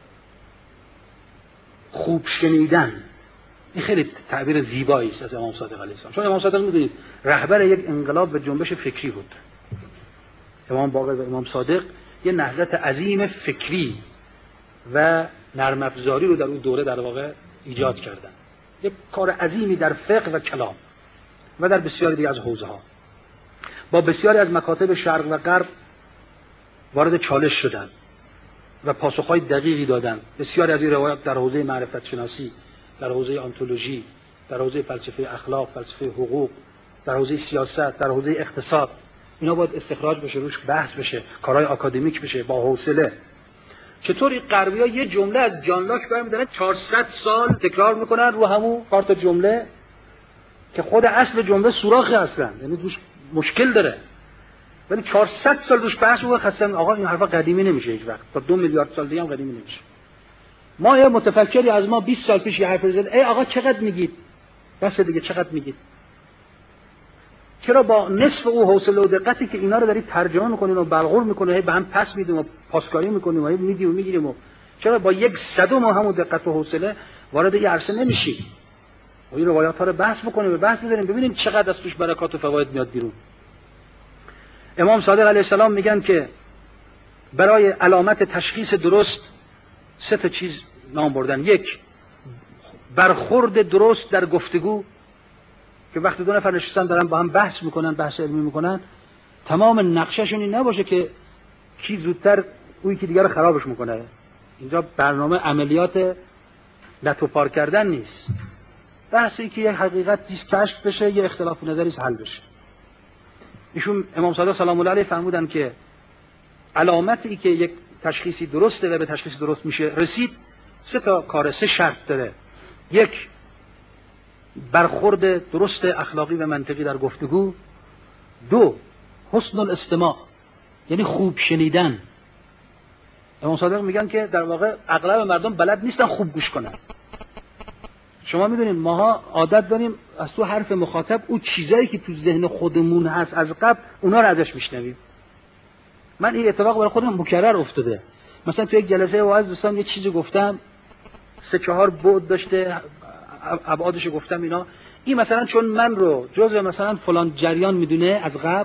خوب شنیدن. این خیلی تعبیر زیبایی است از امام صادق علیه السلام، چون امام صادق می‌دونید رهبر یک انقلاب و جنبش فکری بود. امام باقر و امام صادق یه نهضت عظیم فکری و نرم افزاری رو در اون دوره در واقع ایجاد کردن. یک کار عظیمی در فقه و کلام و در بسیاری دیگه از حوزه‌ها. با بسیاری از مکاتب شرق و غرب وارد چالش شدن و پاسخهای دقیقی دادن. بسیاری از این روایات در حوزه معرفت شناسی، در حوزه آنتولوژی، در حوزه فلسفه اخلاق، فلسفه حقوق، در حوزه سیاست، در حوزه اقتصاد، اینا باید استخراج بشه، روش بحث بشه، کارهای آکادمیک بشه با حوصله. چطور این غربی‌ها یه جمله از جان لاک برمی‌دارن 400 سال تکرار میکنن رو همون کارت جمله که خود اصل جمله سوراخی هستن، یعنی روش مشکل داره، ولی 400 سال روش بحث می‌کنن. خواستن آقا این حرفا قدیمی نمیشه هیچ وقت، تا 2 میلیارد سال دیگه هم قدیمی نمیشه. ما یه متفکری از ما 20 سال پیش یه حرف زد، ای آقا چقدر میگید؟ بس دیگه چقدر میگید؟ چرا با نصف او حوصله و دقتی که اینا رو دارید ترجمه میکنین و بلغور میکنین، هی به هم پس میدیم و پاسکاری میکنیم و هی میگیریم و چرا با 1/100 همون دقت و حوصله وارد این عرصه نمیشی و این روایات ها رو بحث بکنیم و بحث می‌ذاریم ببینیم چقدر از توش برکات و فواید میاد بیرون. امام صادق علیه السلام میگن که برای علامت تشخیص درست 3 تا چیز نام بردن. 1 برخورد درست در گفتگو، که وقتی 2 نفر نشستن دارن با هم بحث میکنن، بحث علمی میکنن، تمام نقشه‌شون این نباشه که کی زودتر اون یکی دیگه رو خرابش میکنه. اینجا برنامه عملیات لتو پار کردن نیست، بحثی که یه حقیقت کشف بشه، یه اختلاف نظری حل بشه. ایشون امام صادق سلام الله علیه فرمودن که علامتی که یک تشخیصی درسته و به تشخیص درست میشه رسید 3 تا کار، 3 شرط داره. 1 برخورد درست اخلاقی و منطقی در گفتگو. 2 حسن الاستماع، یعنی خوب شنیدن. امام صادق میگن که در واقع اغلب مردم بلد نیستن خوب گوش کنن. شما میدونید ماها عادت داریم از تو حرف مخاطب اون چیزایی که تو ذهن خودمون هست از قبل اونا رو ازش میشنویم. من این اتفاق برای خودم مکرر افتاده. مثلا تو یک جلسه واعظ دوستان یه چیزی گفتم 3-4 بعد داشته، ابعادش گفتم اینا، این مثلا چون من رو جزء مثلا فلان جریان میدونه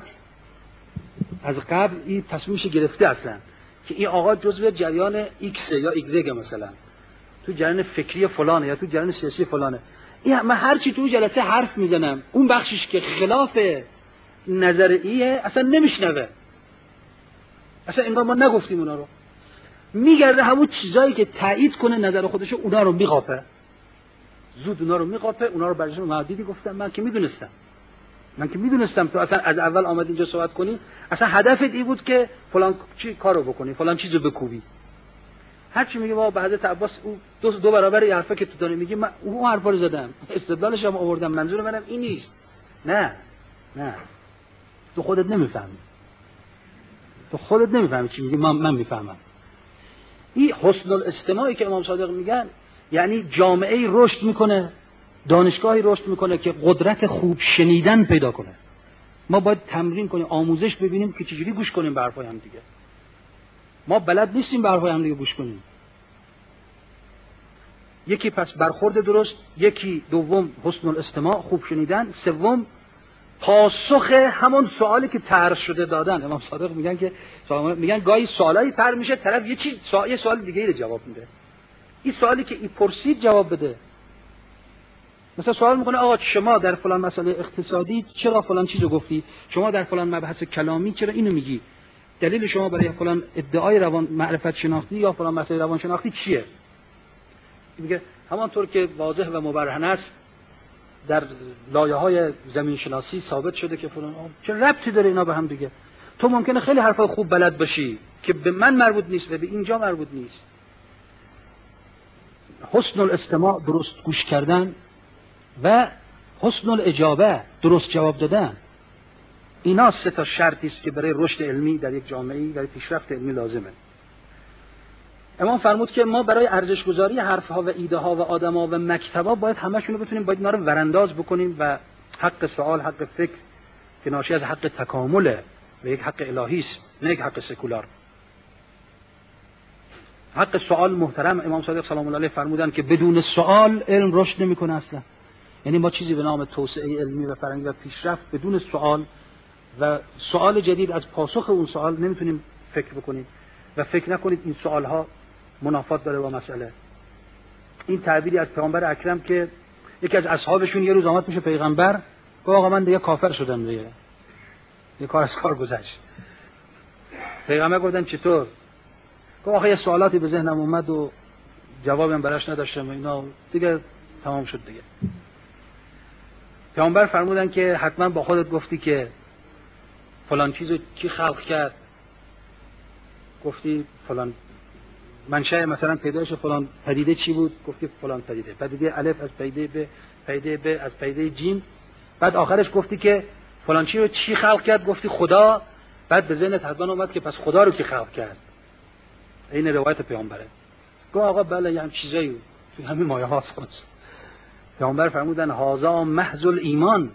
از قبل این تصمیمش گرفته اصلا که این آقا جزء جریان ایکس یا ایگرگ مثلا تو جریان فکری فلانه یا تو جریان سیاسی فلانه. این من هر چی تو جلسه حرف میزنم اون بخشش که خلاف نظر ایه اصلا نمیشنوه، اصلا انگار ما نگفتیم اونا رو، میگرده همون چیزایی که تایید کنه نظر خودشو اونا رو میقاپه، زود اونا رو میقاپه، اونا رو برشون معدودی گفتم. من که میدونستم تو اصلا از اول آمد اینجا صحبت کنی، اصلا هدفت این بود که فلان چی کارو بکنی، فلان چیزو بکوبی. هر چی میگه ما به حضرت عباس او 2 برابر این حرفا که تو داری میگی، من اون حرفا رو زدم، استدلالش هم آوردم، منظور منم این نیست. نه تو خودت نمیفهمی چی میگی، من میفهمم. این حسن الاستماعی که امام صادق میگن یعنی جامعه‌ای رشد میکنه، دانشگاهی رشد میکنه که قدرت خوب شنیدن پیدا کنه. ما باید تمرین کنیم، آموزش ببینیم که چجوری گوش کنیم به حرفای هم دیگه. ما بلد نیستیم به حرفای هم دیگه گوش کنیم. یکی پس برخورد درست، یکی دوم حسن الاستماع، خوب شنیدن، سوم پاسخ همون سوالی که طرح شده دادن. امام صادق میگن گاهی سوالایی طرح میشه، طرف یه سوال دیگه رو جواب میده. این سوالی که این پرسید جواب بده. مثلا سوال میکنه آقا شما در فلان مسئله اقتصادی چرا فلان چیزو گفتی؟ شما در فلان مبحث کلامی چرا اینو میگی؟ دلیل شما برای فلان ادعای روان معرفت شناختی یا فلان مسئله روان شناختی چیه؟ میگه همانطور که واضح و مبرهن است در لایه‌های زمین شناسی ثابت شده که فلان چه ربطی داره اینا به هم دیگه. تو ممکنه خیلی حرفای خوب بلد باشی که به من مربوط نیست و به اینجا مربوط نیست. حسن الاستماع، درست گوش کردن، و حسن الاجابه، درست جواب دادن، اینا سه تا شرطی است که برای رشد علمی در یک جامعه، برای پیشرفت علمی لازمه. امام فرمود که ما برای ارزش‌گذاری حرف‌ها و ایده‌ها و آدم‌ها و مکتب‌ها باید همه‌شون رو بتونیم، باید اینا رو ورانداز بکنیم و حق سوال، حق فکر که ناشی از حق تکامله و یک حق الهی است، نه یک حق سکولار. حق سوال محترم امام صادق سلام الله علیه فرمودن که بدون سوال علم رشد نمی‌کنه اصلا. یعنی ما چیزی به نام توسعه علمی و فرهنگی و پیشرفت بدون سوال و سوال جدید از پاسخ اون سوال نمیتونیم فکر بکنیم و فکر نکنید این سوالها منافات داره با مسئله. این تعبیری از پیامبر اکرم که یکی از اصحابشون یه روز آمد میشه پیغمبر، گفت آقا من دیگه کافر شدم دیگه، یه کار از کار گذشت. پیغمبر گفتن چطور؟ گفت آخه یه سوالاتی به ذهنم اومد و جوابم براش نداشتم و اینا، دیگه تمام شد دیگه. پیامبر فرمودن که حتما با خودت گفتی که فلان چیزو کی خلق کرد، گفتی فلان منشأ مثلا پیدایش فلان پدیده چی بود، گفتی فلان پدیده الف از پدیده ب از پدیده جیم، بعد آخرش گفتی که فلان چی رو چی خلق کرد، گفتی خدا، بعد به ذهنت حتما اومد که پس خدا رو کی خلق کرد. این روایت پیامبره. گفت آقا بله یه هم چیزایی تو همین مایه هاست. پیامبر فرمودن هذا محض الایمان،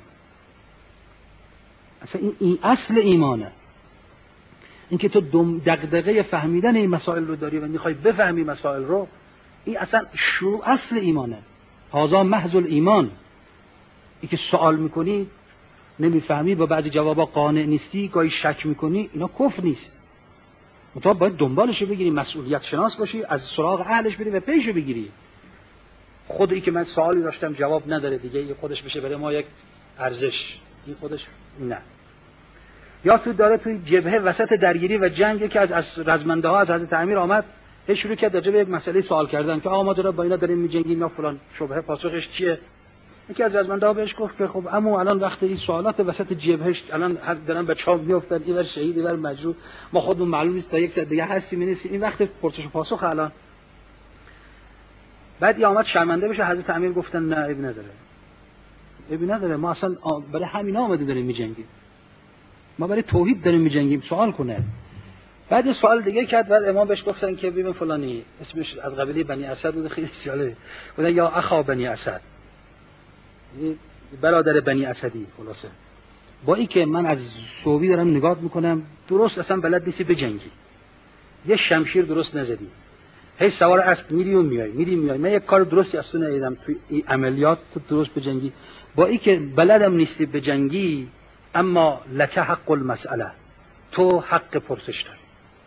اصلا این اصل ایمانه. اینکه تو دغدغه فهمیدن این مسائل رو داری و میخوای بفهمی مسائل رو، این اصلا شروع اصل ایمانه. هذا محض الایمان. اینکه سوال میکنی نمیفهمی، با بعضی جوابا قانع نیستی، گاهی شک میکنی، اینا کفر نیست. تو باید دنبالشو بگیری، مسئولیت شناس باشی، از سراغ اهلش بری و پیشو بگیری. خودی که من سوالی داشتم جواب نداره دیگه، این خودش بشه برای ما یک ارزش، این خودش نه. یا تو داره توی جبهه وسط درگیری و جنگ که از رزمنده ها از حضرت امیر آمد، شروع کرد راجع به یک مسئله سوال کردن که آقا ما داره با اینا داریم میجنگیم یا فلان شبهه، پاسخش چیه؟ یکی از رزمنده ها بهش گفت که خب عمو الان وقت این سوالات وسط جبهش الان دارن به چاپ میافتن، اینور شهید اینور مجروح، ما خودمون معلوم نیست تا یک ساعت دیگه هستیم نیستیم، این وقت پرسش و پاسخ الان. بعد یا آمد شرمنده بشه، حضرت امیر گفتن نه عیبی نداره، ما اصلا برای همینا اومدیم داریم میجنگیم، ما برای توحید داریم میجنگیم، سوال کنه. بعد یه سوال دیگه کرد، بعد امام بهش گفتن که ببین فلانی اسمش از قبیله بنی اسد بود، خیلی سیاله، گفتن یا اخا بنی اسد، برادر بنی اسدی. خلاصه با این که من از صوبی دارم نگاه میکنم، درست اصلا بلد نیستی بجنگی، یه شمشیر درست نزدی، هی سوار اسب میری و میای، من یک کار درستی اصلا ندیدم توی این عملیات تو درست بجنگی، با این که بلدم نیستی بجنگی، اما لک حق المسئله، تو حق پرسش داری،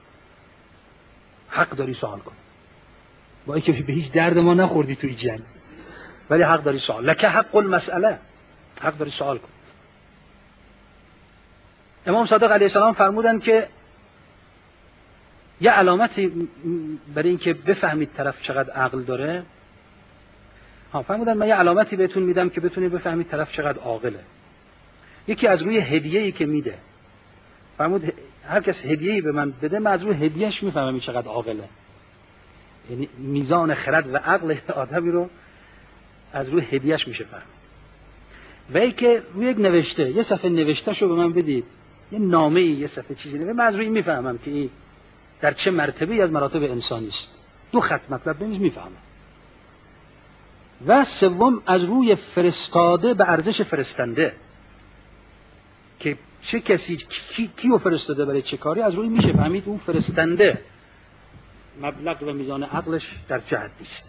حق داری سوال کن، با این که به هیچ درد ما نخوردی توی جنگ، ولی حق داری سوال، لک حق المسئله، حق داری سوال کن. امام صادق علیه السلام فرمودن که یه علامتی برای اینکه بفهمید طرف چقدر عقل داره، فرمودن من یه علامتی بهتون میدم که بتونید بفهمید طرف چقدر عاقله. یکی از روی هدیه‌ای که میده، فرمود هر کس هدیه‌ای به من بده، من از روی هدیه‌اش میفهمم چقدر عاقله. یعنی میزان خرد و عقل آدمی رو از روی هدیه‌اش میشه فهمید. و ای که روی یک نوشته، یه صفحه نوشتهشو به من بدید، یه نامه‌ای، یه صفحه چیزی نوشته، من از روی میفهمم که این در چه مرتبه‌ای از مراتب انسانی است. دو خط مطلب بنویس میفهمم. و سوم از روی فرستاده به ارزش فرستنده، که چه کسی کیو فرستاده برای چه کاری، از روی میشه فهمید اون فرستنده مبلغ و میزان عقلش در چه حدی است.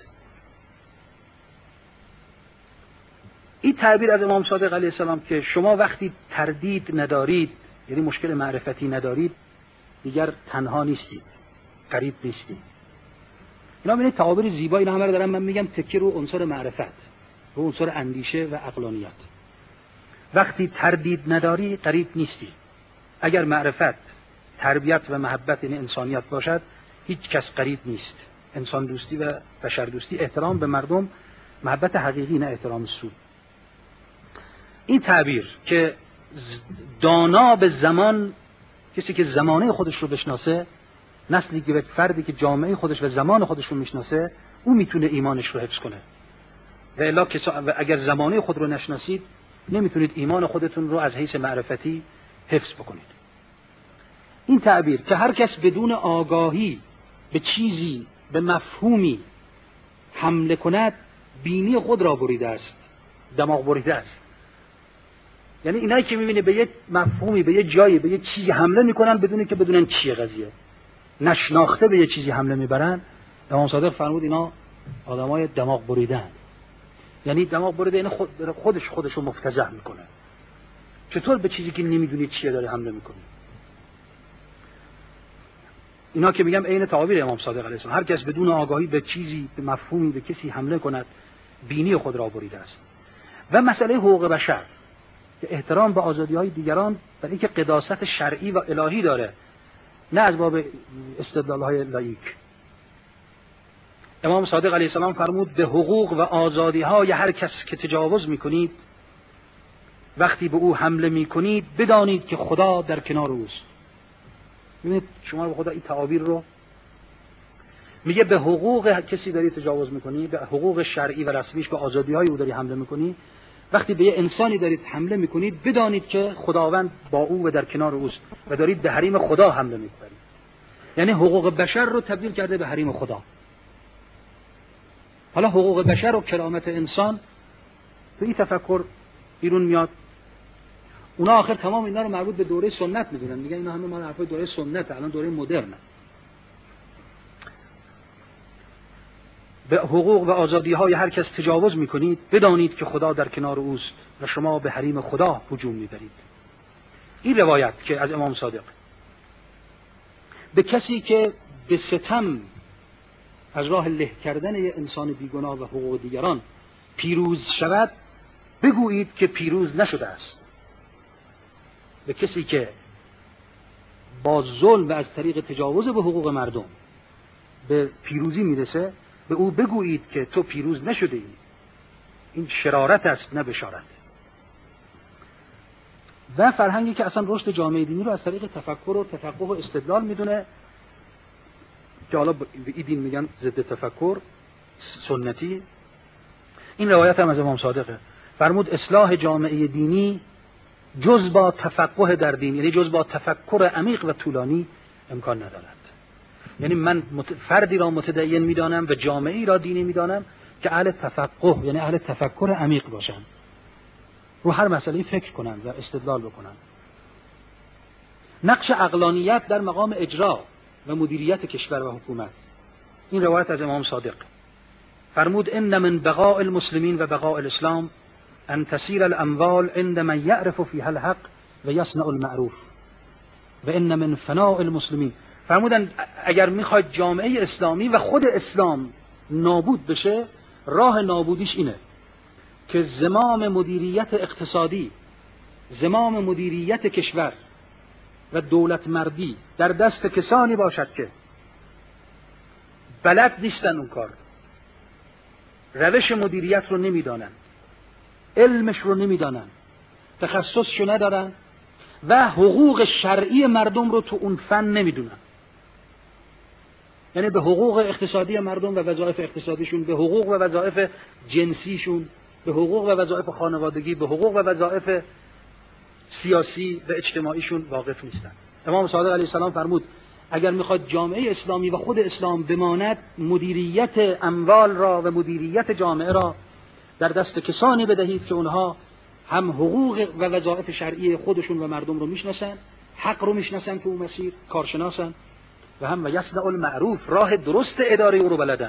این تعبیر از امام صادق علیه السلام که شما وقتی تردید ندارید، یعنی مشکل معرفتی ندارید، دیگر تنها نیستید، غریب نیستید. اینا ببینید تعابیر زیبایی، اینا همه رو دارم من میگم تکیه رو عنصر معرفت، رو عنصر اندیشه و عقلانیت. وقتی تردید نداری غریب نیستی. اگر معرفت تربیت و محبت این انسانیت باشد، هیچ کس غریب نیست. انسان دوستی و بشر دوستی، احترام به مردم، محبت حقیقی، نه احترام سود. این تعبیر که دانا به زمان، کسی که زمانه خودش رو بشناسه، نسلی که فردی که جامعه خودش و زمان خودش رو میشناسه، اون میتونه ایمانش رو حفظ کنه. و اگر زمانه خود رو نشناسید نمیتونید ایمان خودتون رو از حیث معرفتی حفظ بکنید. این تعبیر که هر کس بدون آگاهی به چیزی، به مفهومی حمله کند، بینی خود را بریده است، دماغ بریده است. یعنی اینایی که میبینه به یک مفهومی، به یک جایی، به یک چیزی حمله میکنن بدون که بدونن چیه قضیه، نشناخته به یک چیزی حمله میبرن، امام صادق فرمود اینا آدمای دماغ بریدن. یعنی دماغ بریده یعنی خودش رو مفتضح میکنه. چطور به چیزی که نمیدونی چیه داره حمله میکنه؟ اینا که میگم عین تعابیر امام صادق علیه السلام، هر کس بدون آگاهی به چیزی، به مفهومی، به کسی حمله کند، بینی خود را بریده است. و مسئله حقوق بشر که احترام به آزادی‌های دیگران برای اینکه قداست شرعی و الهی داره، نه از باب استدلال‌های لاییک. امام صادق علیه السلام فرمود به حقوق و آزادی‌های هر کس که تجاوز می‌کنید، وقتی به او حمله می‌کنید بدانید که خدا در کنار اوست. ببینید شما به خدا این تعابیر رو میگه، به حقوق کسی داری تجاوز می‌کنی، به حقوق شرعی و رسمیش، به آزادی‌های او داری حمله می‌کنی. وقتی به یه انسانی دارید حمله می‌کنید بدانید که خداوند با او و در کنار اوست و دارید به حریم خدا حمله می‌کنید. یعنی حقوق بشر رو تبدیل کرده به حریم خدا. حالا حقوق بشر و کرامت انسان تو این تفکر بیرون میاد. اونا آخر تمام اینا رو مربوط به دوره سنت میدونن، میگن اینا همه مال حرفای دوره سنت، الان دوره مدرن. به حقوق و آزادی‌های هر کس تجاوز میکنید بدانید که خدا در کنار اوست و شما به حریم خدا هجوم میبرید. این روایت که از امام صادق به کسی که به ستم از راه له کردن یه انسان بیگناه و حقوق دیگران پیروز شود، بگویید که پیروز نشده است. به کسی که با ظلم و از طریق تجاوز به حقوق مردم به پیروزی میرسه، به او بگویید که تو پیروز نشده ای. این شرارت است نه بشارت. و فرهنگی که اصلا رشد جامعه دینی رو از طریق تفکر و تفقه و استدلال میدونه، که حالا به این دین میگن ضد تفکر سنتی. این روایت هم از امام صادقه، فرمود اصلاح جامعه دینی جز با تفقه در دین، یعنی جز با تفکر عمیق و طولانی امکان ندارد. یعنی من فردی را متدین میدانم و جامعه‌ای را دینی میدانم که اهل تفقه، یعنی اهل تفکر عمیق باشن، رو هر مسئله فکر کنن و استدلال بکنن. نقش عقلانیت در مقام اجرا و مدیریت کشور و حکومت. این روایت از امام صادق فرمود ان من بقاء المسلمین و بقاء الاسلام ان تسیر الاموال عند من یعرف فیها الحق و یصنع المعروف و ان من فناء المسلمین. فرمودن اگر میخواید جامعه اسلامی و خود اسلام نابود بشه، راه نابودیش اینه که زمام مدیریت اقتصادی، زمام مدیریت کشور و دولت مردی در دست کسانی باشد که بلد نیستن اون کار، روش مدیریت رو نمیدانن، علمش رو نمیدانن، تخصصشو ندارن و حقوق شرعی مردم رو تو اون فن نمیدونن. یعنی به حقوق اقتصادی مردم و وظایف اقتصادیشون، به حقوق و وظایف جنسیشون، به حقوق و وظایف خانوادگی، به حقوق و وظایف سیاسی و اجتماعیشون واقف نیستن. امام صادق علیه السلام فرمود اگر میخواد جامعه اسلامی و خود اسلام بماند، مدیریت اموال را و مدیریت جامعه را در دست کسانی بدهید که اونها هم حقوق و وظایف شرعی خودشون و مردم رو میشناسن، حق رو میشناسن تو اون مسیر، کارشناسن، و هم و یصنع المعروف، راه درست اداره او رو بلدن.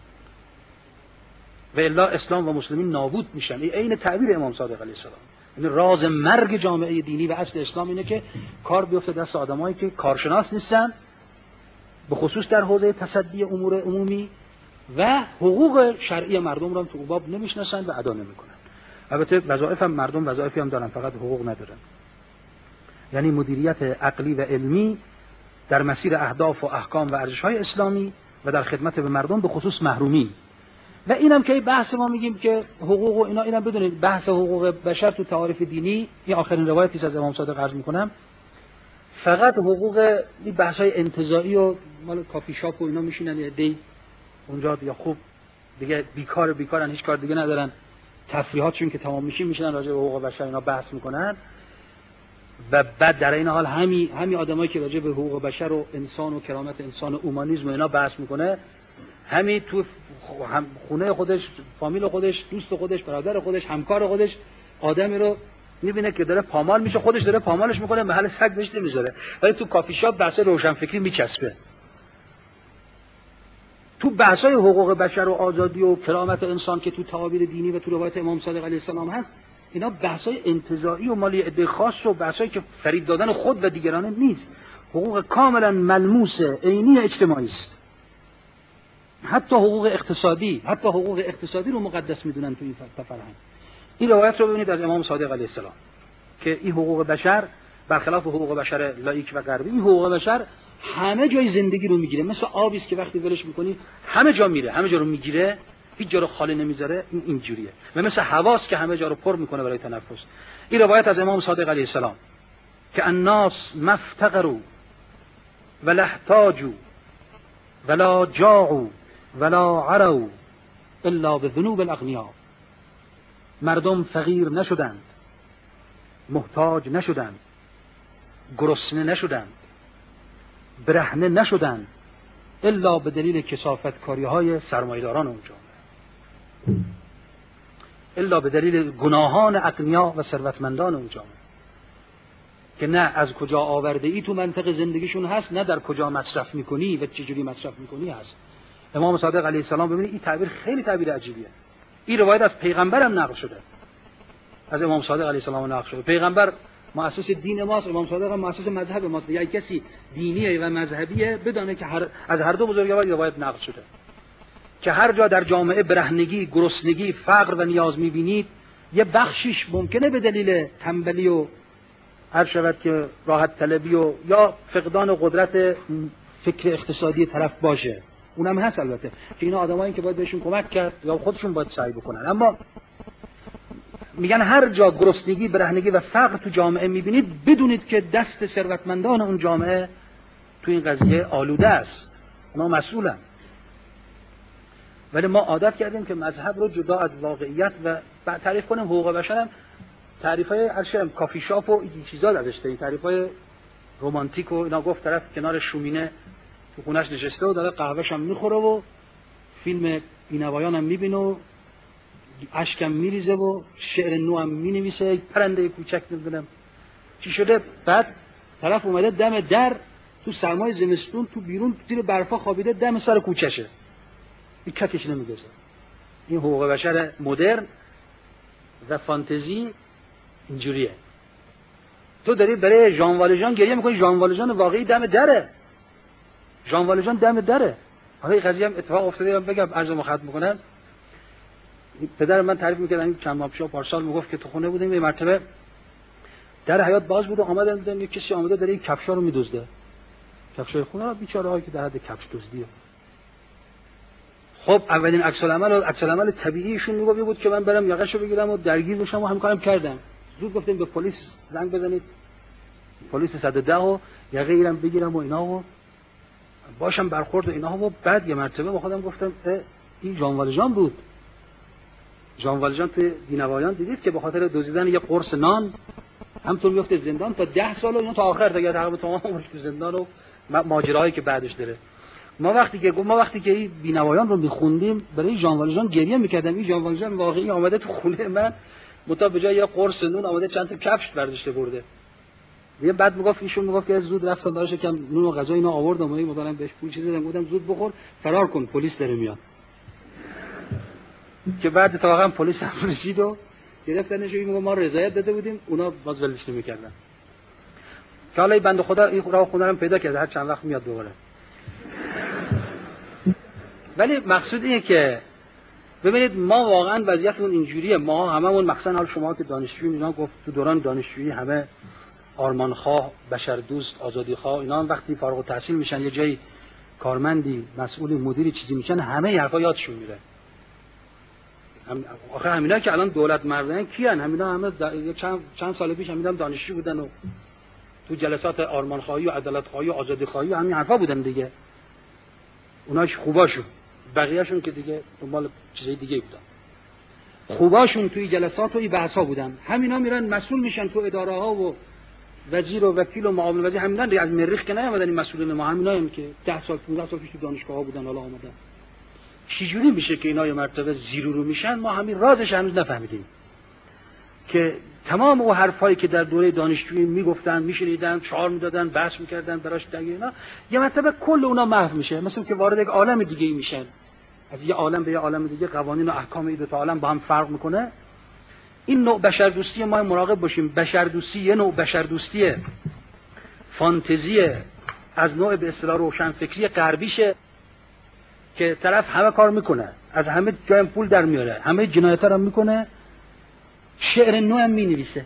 و الا اسلام و مسلمین نابود میشن. این عین تعبیر امام صادق علیه السلام. یعنی راز مرگ جامعه دینی و اصل اسلام اینه که کار بیفته دست آدمایی که کارشناس نیستن، به خصوص در حوزه تصدی امور عمومی، و حقوق شرعی مردم رو تو باب نمیشناسن و ادا نمیکنن. البته وظایف هم مردم وظایفی هم دارن، فقط حقوق ندارن. یعنی مدیریت عقلی و علمی در مسیر اهداف و احکام و ارزش‌های اسلامی و در خدمت به مردم به خصوص محرومین. و اینم که بحث ما میگیم که حقوق و اینا بدونید بحث حقوق بشر تو تعاریف دینی، این آخرین روایتی از امام صادق عرض میکنم، فقط حقوق این بحث‌های انتزاعی و مال کافی شاپ و اینا میشینن یه دی اونجا یا خوب دیگه بیکارن هیچ کار دیگه ندارن، تفریحاتشون که تمام میشینن راجع به حقوق بشر اینا بحث میکنن. و بعد در این حال همین آدمایی که راجع به حقوق بشر و انسان و کرامت انسان و اومانیسم و اینا بحث میکنه، همین تو خونه خودش، فامیل خودش، دوست خودش، برادر خودش، همکار خودش آدمی رو میبینه که داره پامال میشه، خودش داره پامالش میکنه، محل سگ بهش نمیذاره، ولی تو کافی شاپ بحث روشنفکری میچسبه. تو بحث‌های حقوق بشر و آزادی و کرامت انسان که تو تعابیر دینی و تو روایت امام صادق علیه السلام هست، اینا بحث‌های انتزاعی و مالی عده خاص و بحثایی که فریب دادن خود و دیگرانه نیست. حقوق کاملا ملموس عینی اجتماعی است. حتی حقوق اقتصادی رو مقدس میدونن تو این فرهنگ. این روایت رو ببینید از امام صادق علیه السلام که این حقوق بشر برخلاف حقوق بشر لایک و غربی، این حقوق بشر همه جای زندگی رو میگیره، مثل آبی است که وقتی ولش میکنی همه جا میره، همه جا رو میگیره، هیچ جا رو خالی نمیذاره. اینجوریه. و مثل هواست که همه جا رو پر میکنه برای تنفس. این روایت از امام صادق علیه السلام که الناس مفتقروا ولا احتاجوا ولا جاعوا ولا عروا الا بذنوب الاغنیاء. مردم فقیر نشدند، محتاج نشدند، گرسنه نشدند، برهنه نشدند الا به دلیل کثافتکاری‌های سرمایه‌داران اون جامعه، الا به دلیل گناهان اغنیا و ثروتمندان اون جامعه که نه از کجا آورده ای تو منطقه زندگیشون هست، نه در کجا مصرف میکنی و چجوری مصرف میکنی هست. امام صادق علیه السلام ببینید این تعبیر خیلی تعبیر عجیبیه. این روایت از پیغمبرم نقل شده، از امام صادق علیه السلام نقل شده. پیغمبر مؤسس دین ماست، امام صادق هم مؤسس مذهب ماست. یعنی کسی دینیه و مذهبیه بدانه که از هر دو بزرگوار روایت نقل شده که هر جا در جامعه برهنگی، گرسنگی، فقر و نیاز می‌بینید، یه بخشیش ممکنه به دلیل تنبلی و هر شود که راحت طلبی و یا فقدان قدرت فکر اقتصادی طرف باشه. اونم هست البته که اینا آدمایی که باید بهشون کمک کرد یا خودشون باید سعی بکنن. اما میگن هر جا گرسنگی، برهنگی و فقر تو جامعه میبینید، بدونید که دست ثروتمندان اون جامعه تو این قضیه آلوده است، اونا مسئولن. ولی ما عادت کردیم که مذهب رو جدا از واقعیت و تعریف کنیم. حقوق بشر هم تعریفای اشم کافی شاپ و این چیزا ازش داریم، تعریفای رمانتیک و اینا. گفت طرف کنار شومینه تو خونش نشسته و داره قهوه‌ش هم میخوره و فیلم بینوایان هم میبینه و اشکم میریزه و شعر نو هم مینویسه، پرنده کوچک نمیدونم چی شده. بعد طرف اومده دم در تو سرمای زمستون تو بیرون زیر برفا خوابیده دم سر کوچشه، این ککش نمیگذاره. این حقوق بشر مدرن و فانتزی اینجوریه. تو داری برای ژان والژان گریه میکنی، ژان والژان واقعی دم دره، ژان والژان دم دره. حالا این قضیه هم اتفاق افتاده، بگم عرضمو ختم میکنم. پدر من تعریف میکرد این چند ماه پیش پارسال میگفت که تو خونه بودیم، یه مرتبه در حیاط باز بود و اومدن دیدن یه کسی اومده داره این کفشا رو میدزده، کفشای خونه بیچاره‌هایی که در حد کفش دزدیه. خب اولین عکس العمل طبیعیشون میگه بود که من برم یقهشو بگیرم و درگیر بشم و همین کارم کردم. زود گفتیم به پلیس زنگ بزنید، پلیس 110 و یقه ایرم بگیرم و اینا و باشم برخورد و اینا. و بعد یه مرتبه با خودم گفتم این ژان والژان بود. ژان والژان تو بینوایان دیدید که به خاطر دزدیدن یه قرص نان همونطور میفته زندان تا 10 سال و اینا تا آخر دیگه تقریبا تمام عمرش تو زندان و ماجراهایی که بعدش داره. ما وقتی که این بینوایان رو میخوندیم برای ژان والژان گریه میکردم. این ژان والژان واقعی اومده تو خونه من، متا به جای یه قرص نون اومده چند تا کفش برداشته برده. دیگه بعد ایشون میگفت که زود رفتم براش کم نون و غذا اینا آوردم و مثلا بهش پول چیزی دادم، گفتم زود بخور فرار کن پلیس داره میاد. که بعد اتفاقا پلیس هم رسید و گرفتنش. میگه ما رضایت داده بودیم، اونا باز ولش نمی‌کردن. که حالا این بنده خدا این راه خونه رو پیدا کرده، هر چند وقت میاد دوباره. ولی مقصود اینه که ببینید ما واقعا وضعیتمون اینجوریه. ما هممون مثلا حال شما که دانشجویی، اینا گفت تو دوران دانشجویی همه آرمانخواه، بشردوست، آزادیخواه، اینا هم وقتی فارغ التحصیل میشن یه جایی کارمندی، مسئولی، مدیری چیزی میشن، همه حرفا یادشون میره. آخه همینا که الان دولت مردن کیان؟ همینا همه چند سال پیش همینا هم دانشجو بودن و تو جلسات آرمانخواهی و عدالتخواهی و آزادیخواهی و همین حرفا بودن دیگه. اوناش خوباشون، بقیه‌شون که دیگه دنبال چیزای دیگه بودن. خوباشون توی جلسات و این بحثا بودن. همینا میرن مسئول میشن تو اداره ها و وزیر و وکیل و معاون وزیر. همینا دیگه از مریخ که نیومدن این مسئولین ما، همینا هم که 10 سال 15 سال پیش تو دانشگاه ها بودن حالا اومدن. چجوری میشه که اینا یه مرتبه زیرو رو میشن؟ ما همین رازش هنوز نفهمیدیم که تمام اون حرفایی که در دوره دانشجویی میگفتن، میشنیدن، شعار میدادن، بحث میکردن براش دیگه، اینا یه مرتبه کل اونا محو میشه. مثلا که وارد یک عالم دیگه ای میشن، از یه عالم به یه عالم دیگه قوانین و احکام این دو تا عالم با هم فرق میکنه. این نوع بشردوستی ما مراقب باشیم. بشردوستی یه نوع بشردوستی فانتزی از نوع به اصطلاح روشنفکری غربیشه که طرف همه کار میکنه، از همه جای پول در میاره، همه جنایت‌ها رو میکنه، شعر نو هم مینویسه،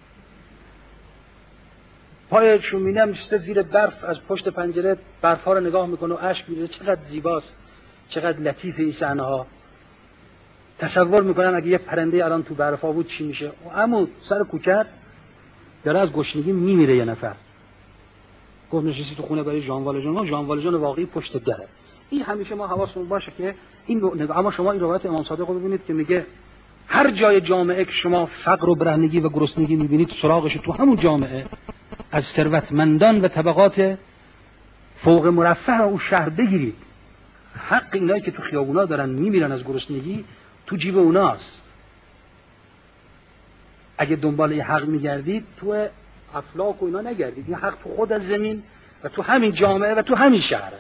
پای شومینه هم نشسته زیر برف، از پشت پنجره برف‌ها رو نگاه میکنه و اشک میریزه. چقدر زیباست، چقدر لطیفه این صحنه‌ها. تصور میکنم اگه یه پرنده الان تو برف‌ها بود چی میشه. عمو سر کوچر داره از گشنگی میمیره. یه نفر گفت نشستی تو خونه برای ژان والژان. ژان والژان واقعی پشت دره. این همیشه ما حواسمون باشه که این اما شما این روایت امام صادق رو ببینید که میگه هر جای جامعه که شما فقر و برهنگی و گرسنگی میبینید، سراغش تو همون جامعه از ثروتمندان و طبقات فوق مرفه اون شهر بگیرید. حق اینایی که تو خیابونا دارن میمیرن از گرسنگی تو جیب اوناست. اگه دنبال این حق میگردید تو افلاک و اینا نگردید. این حق تو خود از زمین و تو همین جامعه و تو همین شهره.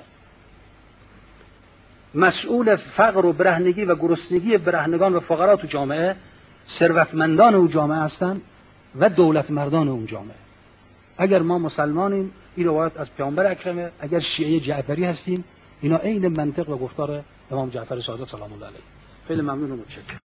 مسئول فقر و برهنگی و گرسنگی برهنگان و فقرا تو جامعه ثروتمندان اون جامعه هستن و دولت مردان اون جامعه. اگر ما مسلمانیم این روایت از پیامبر اکرمه، اگر شیعه جعفری هستیم اینا عین منطق و گفتار امام جعفر صادق سلام الله علیه. خیلی ممنون و متشکرم.